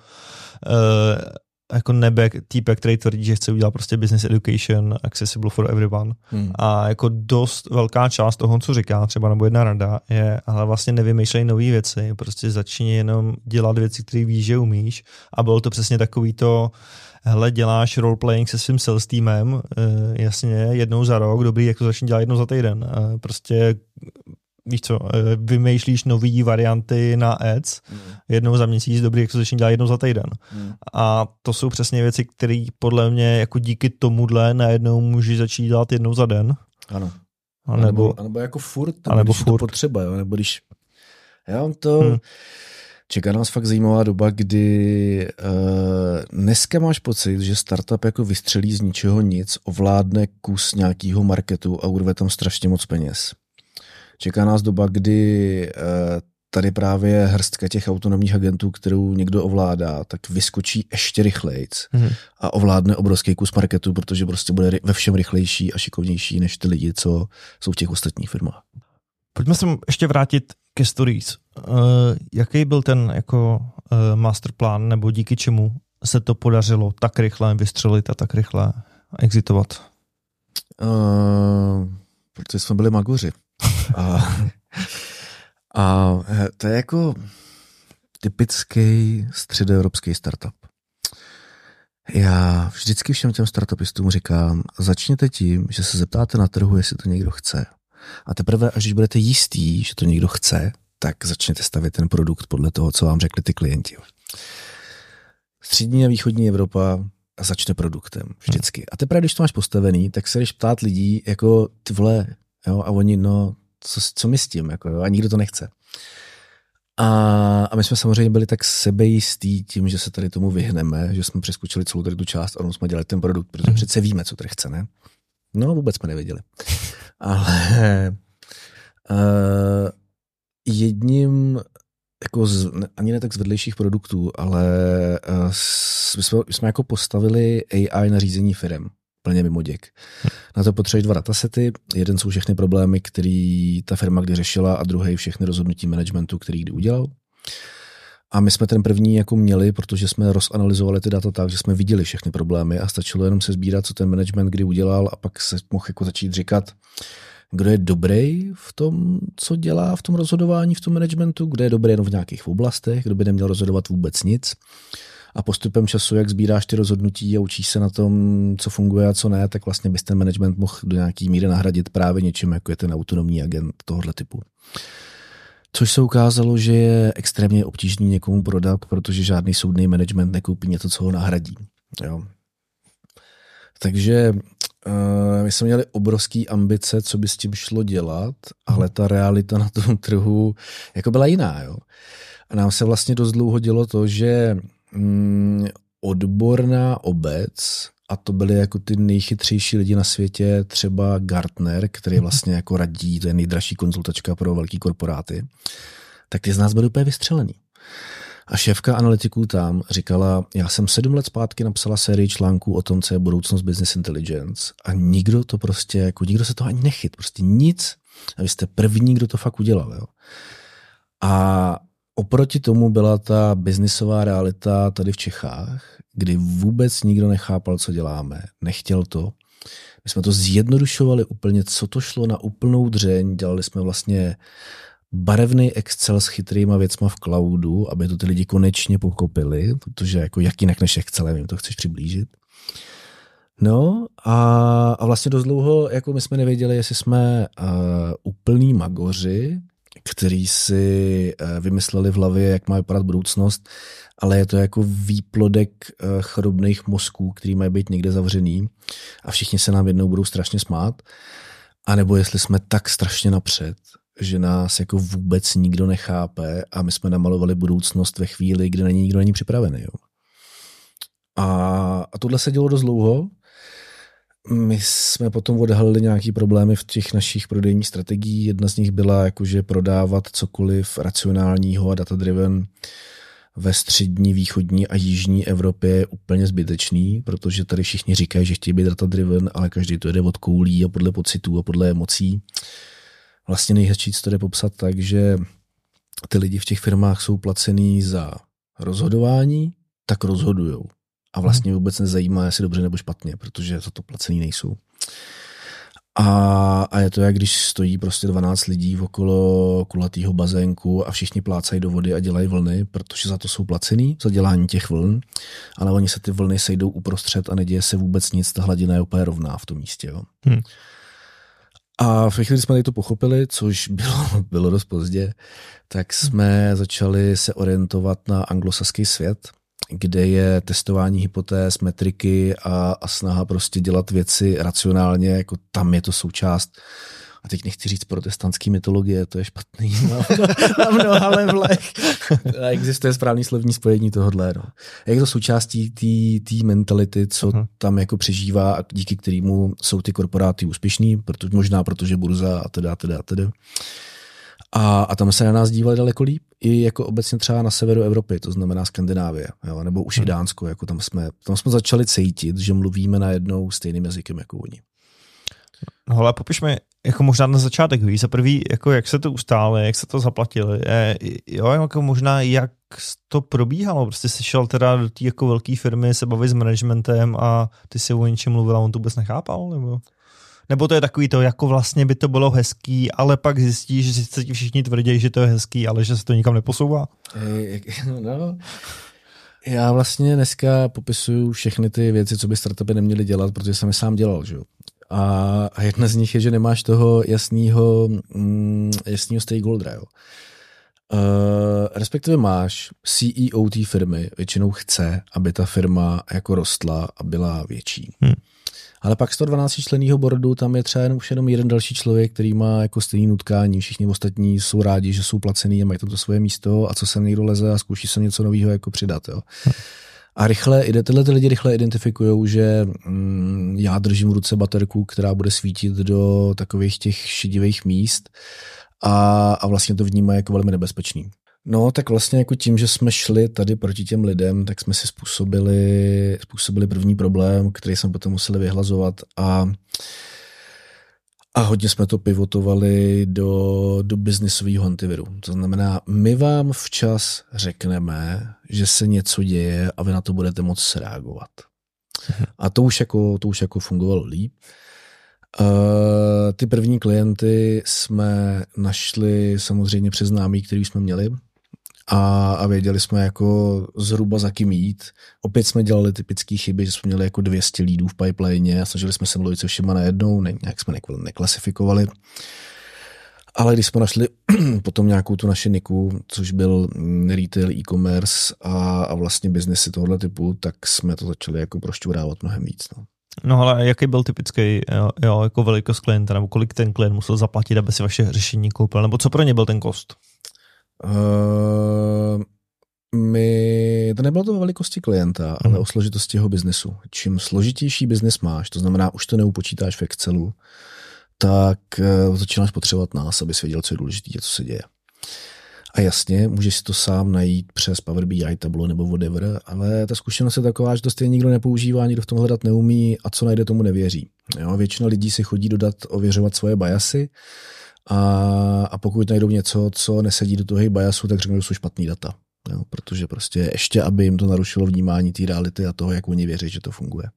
uh, jako nebe týpek, který tvrdí, že chce udělat prostě business education accessible for everyone. Hmm. A jako dost velká část toho, co říká, třeba nebo jedna rada, je, ale vlastně nevymýšlej nové věci, prostě začni jenom dělat věci, které víš, že umíš. A bylo to přesně takový to, hele, děláš roleplaying se svým sales týmem, e, jasně, jednou za rok, dobrý, jak to začni dělat jednou za týden. E, prostě víš co, vymýšlíš nový varianty na ads, mm. jednou za měsíc, dobrý, jak to začne dělat jednou za týden. Mm. A to jsou přesně věci, které podle mě jako díky tomuhle najednou můžeš začít dělat jednou za den. Ano. A nebo, nebo, a nebo jako furt, nebo, nebo když furt. je to potřeba, jo? Nebo když já mám to... Hmm. Čeká nás fakt zajímavá doba, kdy uh, dneska máš pocit, že startup jako vystřelí z ničeho nic, ovládne kus nějakého marketu a urve tam strašně moc peněz. Čeká nás doba, kdy uh, tady právě hrstka těch autonomních agentů, kterou někdo ovládá, tak vyskočí ještě rychlejc mm. a ovládne obrovský kus marketu, protože prostě bude ve všem rychlejší a šikovnější než ty lidi, co jsou v těch ostatních firmách. Pojďme se ještě vrátit ke stories. Uh, jaký byl ten jako uh, masterplán, nebo díky čemu se to podařilo tak rychle vystřelit a tak rychle exitovat? Uh, protože jsme byli magoři. a, a to je jako typický středoevropský startup. Já vždycky všem těm startupistům říkám, začněte tím, že se zeptáte na trhu, jestli to někdo chce. A teprve, až když budete jistý, že to někdo chce, tak začněte stavět ten produkt podle toho, co vám řekli ty klienti. Střední a východní Evropa začne produktem vždycky. A teprve, když to máš postavený, tak se jdeš ptát lidí, jako ty vole, jo, a oni, no, co, co my s tím, jako, jo, a nikdo to nechce. A, a my jsme samozřejmě byli tak sebejistí tím, že se tady tomu vyhneme, že jsme přeskočili celou tady tu část a ono jsme dělali ten produkt, protože mm. přece víme, co tady chce, ne? No, vůbec jsme nevěděli. Ale uh, jedním jako z, ani ne tak z vedlejších produktů, ale uh, jsme, jsme jako postavili A I na řízení firem. Plně mimo děk. Na to potřebuješ dva datasety. Jeden jsou všechny problémy, který ta firma kdy řešila a druhý všechny rozhodnutí managementu, který kdy udělal. A my jsme ten první jako měli, protože jsme rozanalyzovali ty data tak, že jsme viděli všechny problémy a stačilo jenom se sbírat, co ten management kdy udělal a pak se mohl jako začít říkat, kdo je dobrý v tom, co dělá v tom rozhodování, v tom managementu, kdo je dobrý jenom v nějakých oblastech, kdo by neměl rozhodovat vůbec nic. A postupem času, jak sbíráš ty rozhodnutí a učíš se na tom, co funguje a co ne, tak vlastně bys ten management mohl do nějaký míry nahradit právě něčím, jako je ten autonomní agent tohohle typu. Což se ukázalo, že je extrémně obtížný někomu prodat, protože žádný soudný management nekoupí něco, co ho nahradí. Jo. Takže uh, my jsme měli obrovský ambice, co by s tím šlo dělat, ale ta realita na tom trhu jako byla jiná. Jo. A nám se vlastně dost dlouho dělo to, že mm, odborná obec, a to byly jako ty nejchytřejší lidi na světě, třeba Gartner, který vlastně jako radí, to je nejdražší konzultačka pro velký korporáty, tak ty z nás byly úplně vystřelený. A šéfka analytiků tam říkala, já jsem sedm let zpátky napsala sérii článků o tom, co je budoucnost business intelligence a nikdo to prostě, jako nikdo se toho ani nechyt, prostě nic. A vy jste první, kdo to fakt udělal. Jo. A oproti tomu byla ta biznisová realita tady v Čechách, kdy vůbec nikdo nechápal, co děláme, nechtěl to. My jsme to zjednodušovali úplně, co to šlo na úplnou dřeň, dělali jsme vlastně barevný Excel s chytrýma věcma v cloudu, aby to ty lidi konečně pochopili, protože jako jak jinak než Excel, jim to chceš přiblížit. No a, a vlastně dost dlouho jako my jsme nevěděli, jestli jsme uh, úplný magoři, který si uh, vymysleli v hlavě, jak má vypadat budoucnost, ale je to jako výplodek uh, chorobných mozků, který mají být někde zavřený a všichni se nám jednou budou strašně smát. A nebo jestli jsme tak strašně napřed, že nás jako vůbec nikdo nechápe a my jsme namalovali budoucnost ve chvíli, kdy na ní nikdo není připravený. Jo. A, a tohle se dělo dost dlouho. My jsme potom odhalili nějaký problémy v těch našich prodejních strategií. Jedna z nich byla jakože prodávat cokoliv racionálního a data-driven ve střední, východní a jižní Evropě je úplně zbytečný, protože tady všichni říkají, že chtějí být data-driven, ale každý to jede od koulí a podle pocitů a podle emocí. Vlastně nejhezčí to jde popsat tak, že ty lidi v těch firmách jsou placený za rozhodování, tak rozhodujou. A vlastně vůbec nezajímá, jestli dobře nebo špatně, protože za to placený nejsou. A, a je to, jak když stojí prostě dvanáct lidí okolo kulatýho bazénku a všichni plácají do vody a dělají vlny, protože za to jsou placený, za dělání těch vln, ale oni se ty vlny sejdou uprostřed a neděje se vůbec nic, ta hladina je úplně rovná v tom místě. Jo. Hmm. A v chvíli jsme tady to pochopili, což bylo, bylo dost pozdě, tak jsme začali se orientovat na anglosaský svět, kde je testování hypotéz, metriky a, a snaha prostě dělat věci racionálně, jako tam je to součást. A teď nechci říct protestantský mytologie, to je špatný na mnoha levelech. Existuje správný slovní spojení tohodle. No. Je to součástí té mentality, co uh-huh. tam jako přežívá a díky kterému jsou ty korporáty úspěšný, proto, možná protože burza a teda, teda, teda. A, a tam se na nás dívali daleko líp, i jako obecně třeba na severu Evropy, to znamená Skandinávie, jo, nebo už hmm. i Dánsko, jako tam jsme, tam jsme začali cítit, že mluvíme najednou stejným jazykem jako oni. No ale popišme, jako možná na začátek, víš, za prvý, jako jak se to ustále, jak se to zaplatili, je, jo, jako možná jak to probíhalo, prostě jsi šel teda do té jako velké firmy se bavit s managementem a ty si o něčem mluvil a on to vůbec nechápal, nebo... Nebo to je takový to, jako vlastně by to bylo hezký, ale pak zjistíš, že si ti všichni tvrdí, že to je hezký, ale že se to nikam neposouvá? No, já vlastně dneska popisuju všechny ty věci, co by startupy neměly dělat, protože jsem je sám dělal. Že? A, a jedna z nich je, že nemáš toho jasného mm, jasného stakeholdera. Jo? Uh, respektive máš C E O té firmy, většinou chce, aby ta firma jako rostla a byla větší. Hmm. Ale pak sto dvanáct členného boardu, tam je třeba jenom, už jenom jeden další člověk, který má jako stejný nutkání, všichni ostatní jsou rádi, že jsou placený a mají tam to svoje místo a co sem někdo leze a zkouší se něco nového jako přidat. Jo. A rychle, tyhle ty lidi rychle identifikují, že mm, já držím v ruce baterku, která bude svítit do takových těch šedivých míst a, a vlastně to vnímají jako velmi nebezpečný. No, tak vlastně jako tím, že jsme šli tady proti těm lidem, tak jsme si způsobili, způsobili první problém, který jsme potom museli vyhlazovat a, a hodně jsme to pivotovali do, do biznisového antiviru. To znamená, my vám včas řekneme, že se něco děje a vy na to budete moct reagovat. Mhm. A to už jako, to už jako fungovalo líp. Uh, ty první klienty jsme našli samozřejmě přes známí, který jsme měli a, a věděli jsme jako zhruba za kým jít. Opět jsme dělali typické chyby, že jsme měli jako dvě stě lídů v pipeline a snažili jsme se mluvit se všema najednou, ne, nějak jsme neklasifikovali. Ale když jsme našli potom nějakou tu naši niku, což byl retail, e-commerce a, a vlastně biznesy tohoto typu, tak jsme to začali jako prošťourávat mnohem víc. No. No ale jaký byl typický jo, jo, jako velikost klienta, nebo kolik ten klient musel zaplatit, aby si vaše řešení koupil, nebo co pro ně byl ten cost? Uh, my, to nebylo to o velikosti klienta, hmm. ale o složitosti jeho biznesu. Čím složitější biznes máš, to znamená, už to neupočítáš v Excelu, tak uh, začínáš potřebovat nás, abys věděl, co je důležité, co se děje. A jasně, můžeš si to sám najít přes Power B I, Tableau nebo whatever, ale ta zkušenost je taková, že to stejně nikdo nepoužívá, nikdo v tom hledat neumí a co najde, tomu nevěří. Jo? Většina lidí si chodí dodat, ověřovat svoje biasy a, a pokud najdou něco, co nesedí do toho biasu, tak řeknou, že jsou špatný data. Jo? Protože prostě ještě, aby jim to narušilo vnímání té reality a toho, jak oni věří, že to funguje.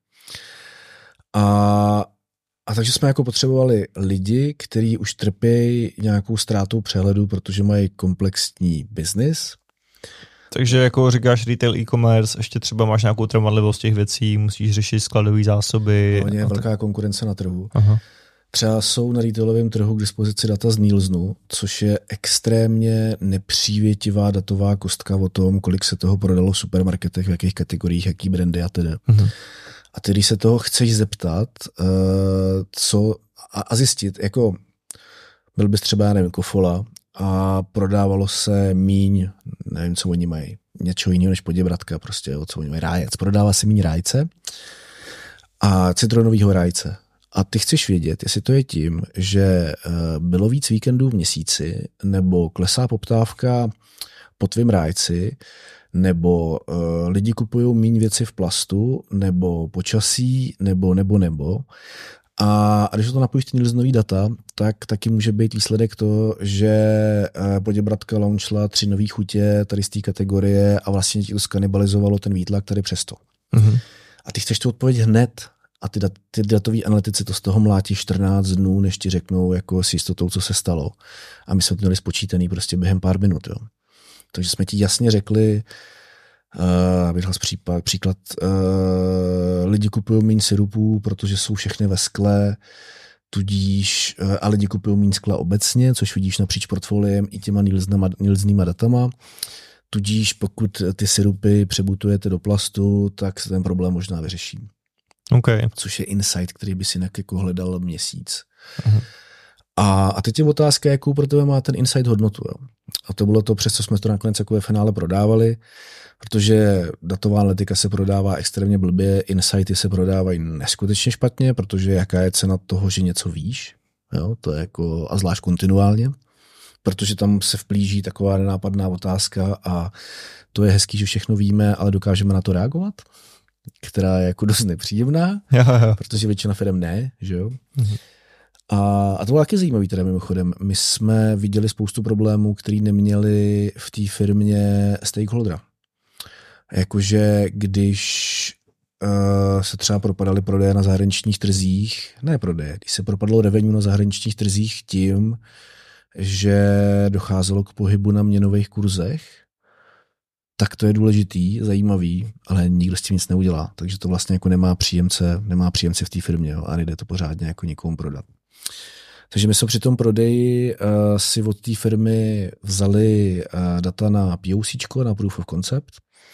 A A takže jsme jako potřebovali lidi, kteří už trpějí nějakou ztrátou přehledu, protože mají komplexní biznis. Takže jako říkáš retail e-commerce, ještě třeba máš nějakou trvanlivost těch věcí, musíš řešit skladové zásoby. No, je velká konkurence na trhu. Aha. Třeba jsou na retailovém trhu k dispozici data z Nielsenu, což je extrémně nepřívětivá datová kostka o tom, kolik se toho prodalo v supermarketech, v jakých kategoriích, jaký brandy a tedy. Aha. A ty, když se toho chceš zeptat, uh, co a, a zjistit, jako byl bys třeba, já nevím, Kofola a prodávalo se míň, nevím, co oni mají, něčeho jiného než Poděbratka, prostě, jo, co oni mají, rájec. Prodává se míň rájce a citronovýho rájce. A ty chceš vědět, jestli to je tím, že uh, bylo víc víkendů v měsíci, nebo klesá poptávka po tvým rájci, nebo uh, lidi kupují méně věci v plastu, nebo počasí, nebo, nebo, nebo. A, a když to napojíš ty Nielsenový data, tak taky může být výsledek toho, že uh, Poděbratka launchla tři nový chutě tady z té kategorie a vlastně ti to skanibalizovalo ten výtlak tady přesto. Mm-hmm. A ty chceš tu odpověď hned a ty, dat, ty datoví analytici to z toho mlátí čtrnáct dnů, než ti řeknou jako s jistotou, co se stalo. A my jsme to měli spočítaný prostě během pár minut, jo. Takže jsme ti jasně řekli, uh, abych dal případ, příklad, uh, lidi kupují méně sirupů, protože jsou všechny ve skle, tudíž, uh, a lidi kupují méně skla obecně, což vidíš napříč portfoliem i těma Nielsenýma datama, tudíž pokud ty sirupy přebutujete do plastu, tak se ten problém možná vyřeší. Okay. Což je insight, který by si jinak jako hledal měsíc. Uh-huh. A, a teď je otázka, jakou pro tebe má ten insight hodnotu. Jo? A to bylo to, přes co jsme to nakonec jako ve finále prodávali, protože datová analytika se prodává extrémně blbě, insighty se prodávají neskutečně špatně, protože jaká je cena toho, že něco víš, jo? To je jako, a zvlášť kontinuálně, protože tam se vplíží taková nenápadná otázka a to je hezký, že všechno víme, ale dokážeme na to reagovat, která je jako dost nepříjemná, jo, jo. protože většina firem ne, že jo. Mhm. A, a to bylo taky zajímavý teda mimochodem. My jsme viděli spoustu problémů, který neměli v té firmě stakeholdera. Jakože když uh, se třeba propadaly prodeje na zahraničních trzích, ne prodeje, když se propadlo revenue na zahraničních trzích tím, že docházelo k pohybu na měnových kurzech, tak to je důležitý, zajímavý, ale nikdo s tím nic neudělá. Takže to vlastně jako nemá příjemce, nemá příjemce v té firmě, jo, a nejde to pořádně jako někomu prodat. Takže my jsme při tom prodeji uh, si od té firmy vzali uh, data na POCčko, na Proof of Concept.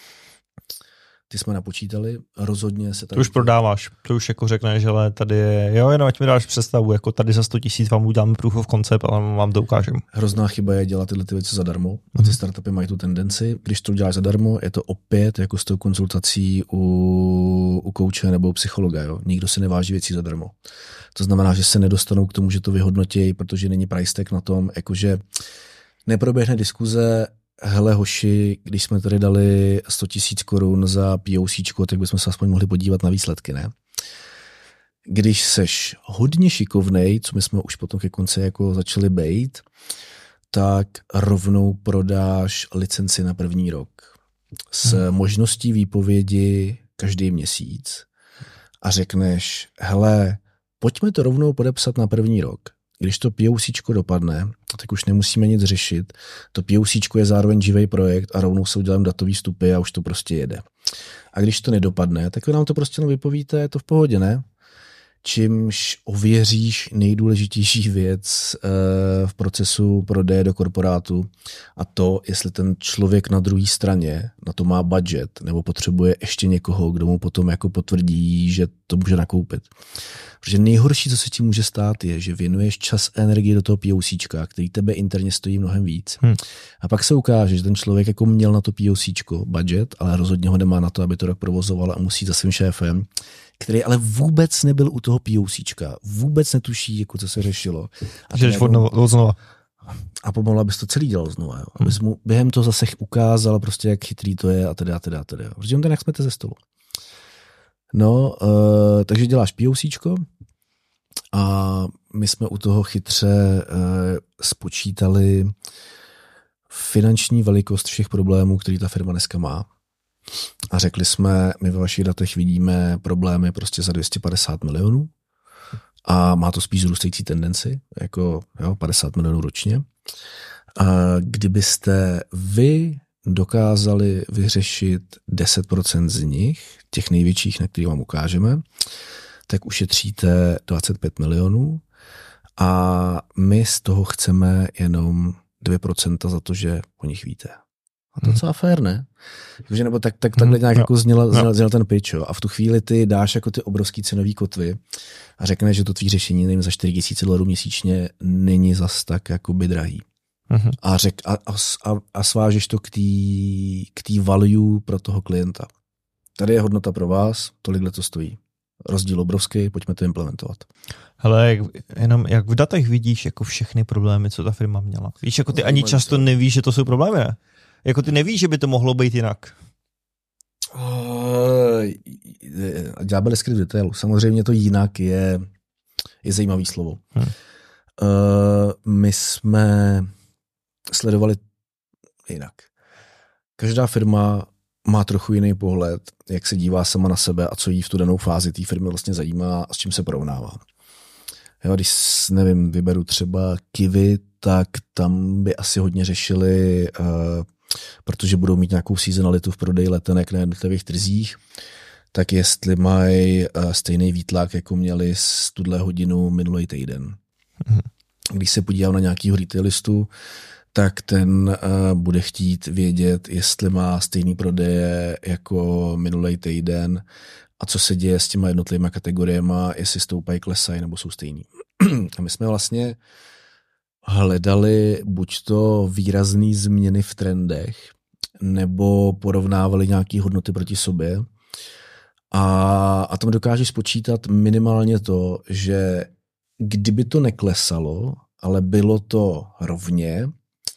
Ty jsme napočítali, rozhodně se tady... To už prodáváš, to už jako řekneš, ale tady je, jo, jenom ať mi dáš představu, jako tady za sto tisíc vám uděláme Proof of Concept, ale vám to ukážem. Hrozná chyba je dělat tyhle ty věci zadarmo. A ty startupy mají tu tendenci, když to uděláš zadarmo, je to opět jako s tou konzultací u, u kouče nebo u psychologa, jo. Nikdo si neváží věcí zadarmo. To znamená, že se nedostanou k tomu, že to vyhodnotí, protože není price tag na tom, jakože neproběhne diskuze. Hele hoši, když jsme tady dali sto tisíc korun za POCčko, tak bychom se aspoň mohli podívat na výsledky, ne? Když seš hodně šikovnej, co my jsme už potom ke konci jako začali bejt, tak rovnou prodáš licenci na první rok s hmm. možností výpovědi každý měsíc a řekneš, hele, pojďme to rovnou podepsat na první rok. Když to POCčko dopadne, tak už nemusíme nic řešit. To POCčko je zároveň živý projekt a rovnou se udělám datový vstupy a už to prostě jede. A když to nedopadne, tak vy nám to prostě jenom vypovíte, je to v pohodě, ne? čímž ověříš nejdůležitější věc v procesu prodeje do korporátu a to, jestli ten člověk na druhé straně na to má budget nebo potřebuje ještě někoho, kdo mu potom jako potvrdí, že to může nakoupit. Protože nejhorší, co se ti může stát, je, že věnuješ čas a energii do toho POCčka, který tebe interně stojí mnohem víc. Hmm. A pak se ukáže, že ten člověk jako měl na to POCčko budget, ale rozhodně ho nemá na to, aby to rok provozoval a musí za svým šéfem, který ale vůbec nebyl u toho POCčka, vůbec netuší, jako co se řešilo. A že jdeš od znova. A pomalu, abys to celý dělal znova. Jo. Abys mu během toho zase ukázal, prostě, jak chytrý to je a teda, a teda, a teda. Protože ten jak smete ze stolu. No, uh, takže děláš POCčko a my jsme u toho chytře uh, spočítali finanční velikost všech problémů, který ta firma dneska má. A řekli jsme, my ve vašich datech vidíme problémy prostě za dvě stě padesát milionů a má to spíš zrůstající tendenci, jako jo, padesát milionů ročně. A kdybyste vy dokázali vyřešit deset procent z nich, těch největších, na který vám ukážeme, tak ušetříte dvacet pět milionů a my z toho chceme jenom dvě procenta za to, že o nich víte. A to je docela fér, ne? Jakože, nebo tak, tak, takhle nějak no. jako zněl, zněl, zněl ten pitch. Jo. A v tu chvíli ty dáš jako ty obrovský cenový kotvy a řekneš, že to tvý řešení nevím, za čtyři tisíce dolarů měsíčně není zas tak jakoby drahý. Uh-huh. A, řek, a, a, a svážeš to k té k té value pro toho klienta. Tady je hodnota pro vás, tolikhle to stojí. Rozdíl obrovský, pojďme to implementovat. Hele, jak, jenom jak v datech vidíš jako všechny problémy, co ta firma měla. Víš, jako ty no, ani často nevíš, že to jsou problémy, ne? Jako ty nevíš, že by to mohlo být jinak. Uh, ďábel skryt v detailu. Samozřejmě to jinak je, je zajímavý slovo. Hmm. Uh, my jsme sledovali jinak. Každá firma má trochu jiný pohled, jak se dívá sama na sebe a co jí v tu danou fázi té firmy vlastně zajímá a s čím se porovnává. Jo, když, nevím, vyberu třeba Kiwi, tak tam by asi hodně řešili, uh, protože budou mít nějakou seasonalitu v prodeji letenek na jednotlivých trzích, tak jestli mají uh, stejný výtlak, jako měli z tuhle hodinu minulý týden. Mhm. Když se podívám na nějakýho retailistu, tak ten uh, bude chtít vědět, jestli má stejný prodeje jako minulý týden a co se děje s těma jednotlivými kategoriemi, jestli stoupají, klesají nebo jsou stejný. A my jsme vlastně hledali buď to výrazný změny v trendech, nebo porovnávali nějaké hodnoty proti sobě. A, a tam dokážeš spočítat minimálně to, že kdyby to neklesalo, ale bylo to rovně,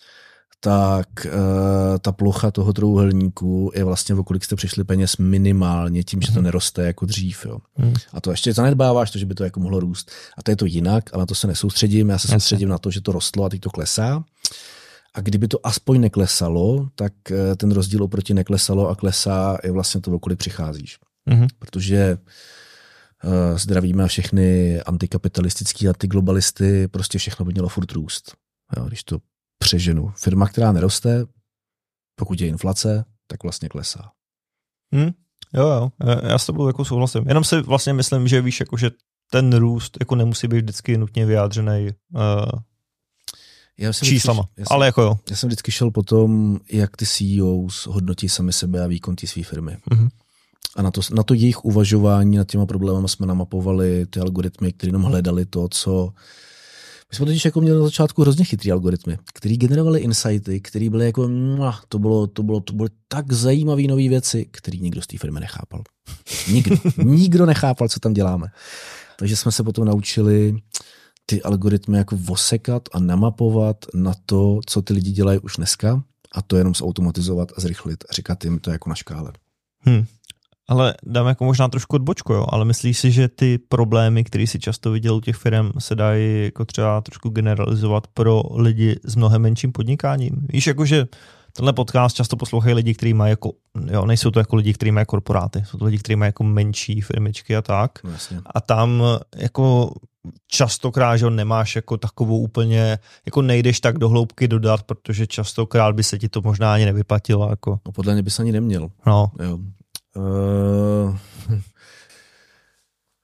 tak uh, ta plocha toho trojúhelníku je vlastně, o kolik jste přišli peněz minimálně tím, že to neroste jako dřív. Jo. Hmm. A to ještě zanedbáváš, to, že by to jako mohlo růst. A to je to jinak, ale na to se nesoustředím. Já se Jasně. soustředím na to, že to rostlo a teď to klesá. A kdyby to aspoň neklesalo, tak uh, ten rozdíl oproti neklesalo a klesá je vlastně to, o kolik přicházíš. Hmm. Protože uh, zdravíme všechny antikapitalistický, antiglobalisty, prostě všechno by mělo furt růst. Jo, když to přeženu. Firma, která neroste, pokud je inflace, tak vlastně klesá. Hmm. Jo, jo, já s tebou jako souhlasím. Jenom si vlastně myslím, že víš, jako, že ten růst jako nemusí být vždycky nutně vyjádřený uh, já jsem číslama, vždycky, já jsem, ale jako jo. Já jsem vždycky šel po tom, jak ty C E Os hodnotí sami sebe a výkon té své firmy. Mm-hmm. A na to, na to jejich uvažování nad těma problémy jsme namapovali ty algoritmy, které nám hledali to, co my jsme totiž jako měli na začátku hrozně chytrý algoritmy, který generovaly insighty, které byly jako, to bylo, to bylo, to byly tak zajímavé nové věci, které nikdo z té firmy nechápal. Nikdo. Nikdo nechápal, co tam děláme. Takže jsme se potom naučili ty algoritmy jako vosekat a namapovat na to, co ty lidi dělají už dneska, a to jenom zautomatizovat a zrychlit a říkat jim to jako na škále. Hmm. Ale dáme jako možná trošku odbočku, jo, ale myslíš si, že ty problémy, které si často viděl u těch firm, se dají jako třeba trošku generalizovat pro lidi s mnohem menším podnikáním? Víš, jakože tenhle podcast často poslouchají lidi, kteří mají jako, jo, nejsou to jako lidi, kteří mají korporáty, jsou to lidi, kteří mají jako menší firmičky a tak. Vlastně. A tam jako častokrát, že nemáš jako takovou úplně, jako nejdeš tak do hloubky dodat, protože častokrát by se ti to možná ani nevyplatilo. Jako. No podle mě bys ani neměl. No. Jo. Uh, no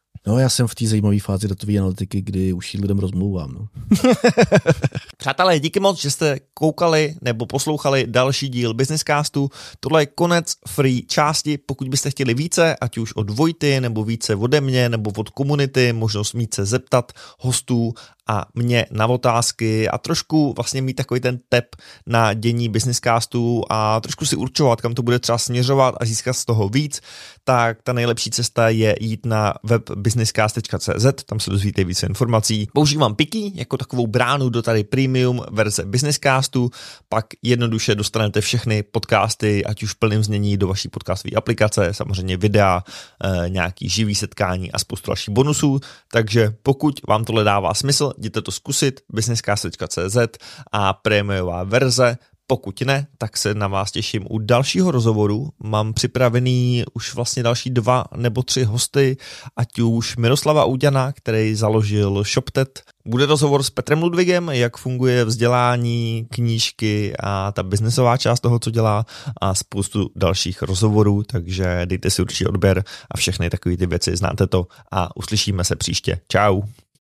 já jsem v té zajímavé fázi datové analytiky, kdy už jí lidem rozmlouvám. No. Přátelé, díky moc, že jste koukali nebo poslouchali další díl Businesscastu. Tohle je konec free části. Pokud byste chtěli více, ať už od Vojty, nebo více ode mě, nebo od komunity, možnost mít se zeptat hostů a mě na otázky a trošku vlastně mít takový ten tep na dění Businesscastu a trošku si určovat, kam to bude třeba směřovat a získat z toho víc, tak ta nejlepší cesta je jít na web businesscast tečka cé zet, tam se dozvíte více informací. Používám Piki jako takovou bránu do tady premium verze Businesscastu, pak jednoduše dostanete všechny podcasty, ať už v plném znění do vaší podcastové aplikace, samozřejmě videa, e, nějaký živý setkání a spoustu dalších bonusů, takže pokud vám tohle dává smysl, jděte to zkusit, businesscast tečka cé zet a prémiová verze. Pokud ne, tak se na vás těším u dalšího rozhovoru. Mám připravený už vlastně další dva nebo tři hosty, ať už Miroslava Ouďana, který založil ShopTet. Bude rozhovor s Petrem Ludvigem, jak funguje vzdělání, knížky a ta biznesová část toho, co dělá a spoustu dalších rozhovorů, takže dejte si určitě odběr a všechny takové ty věci, znáte to a uslyšíme se příště. Čau.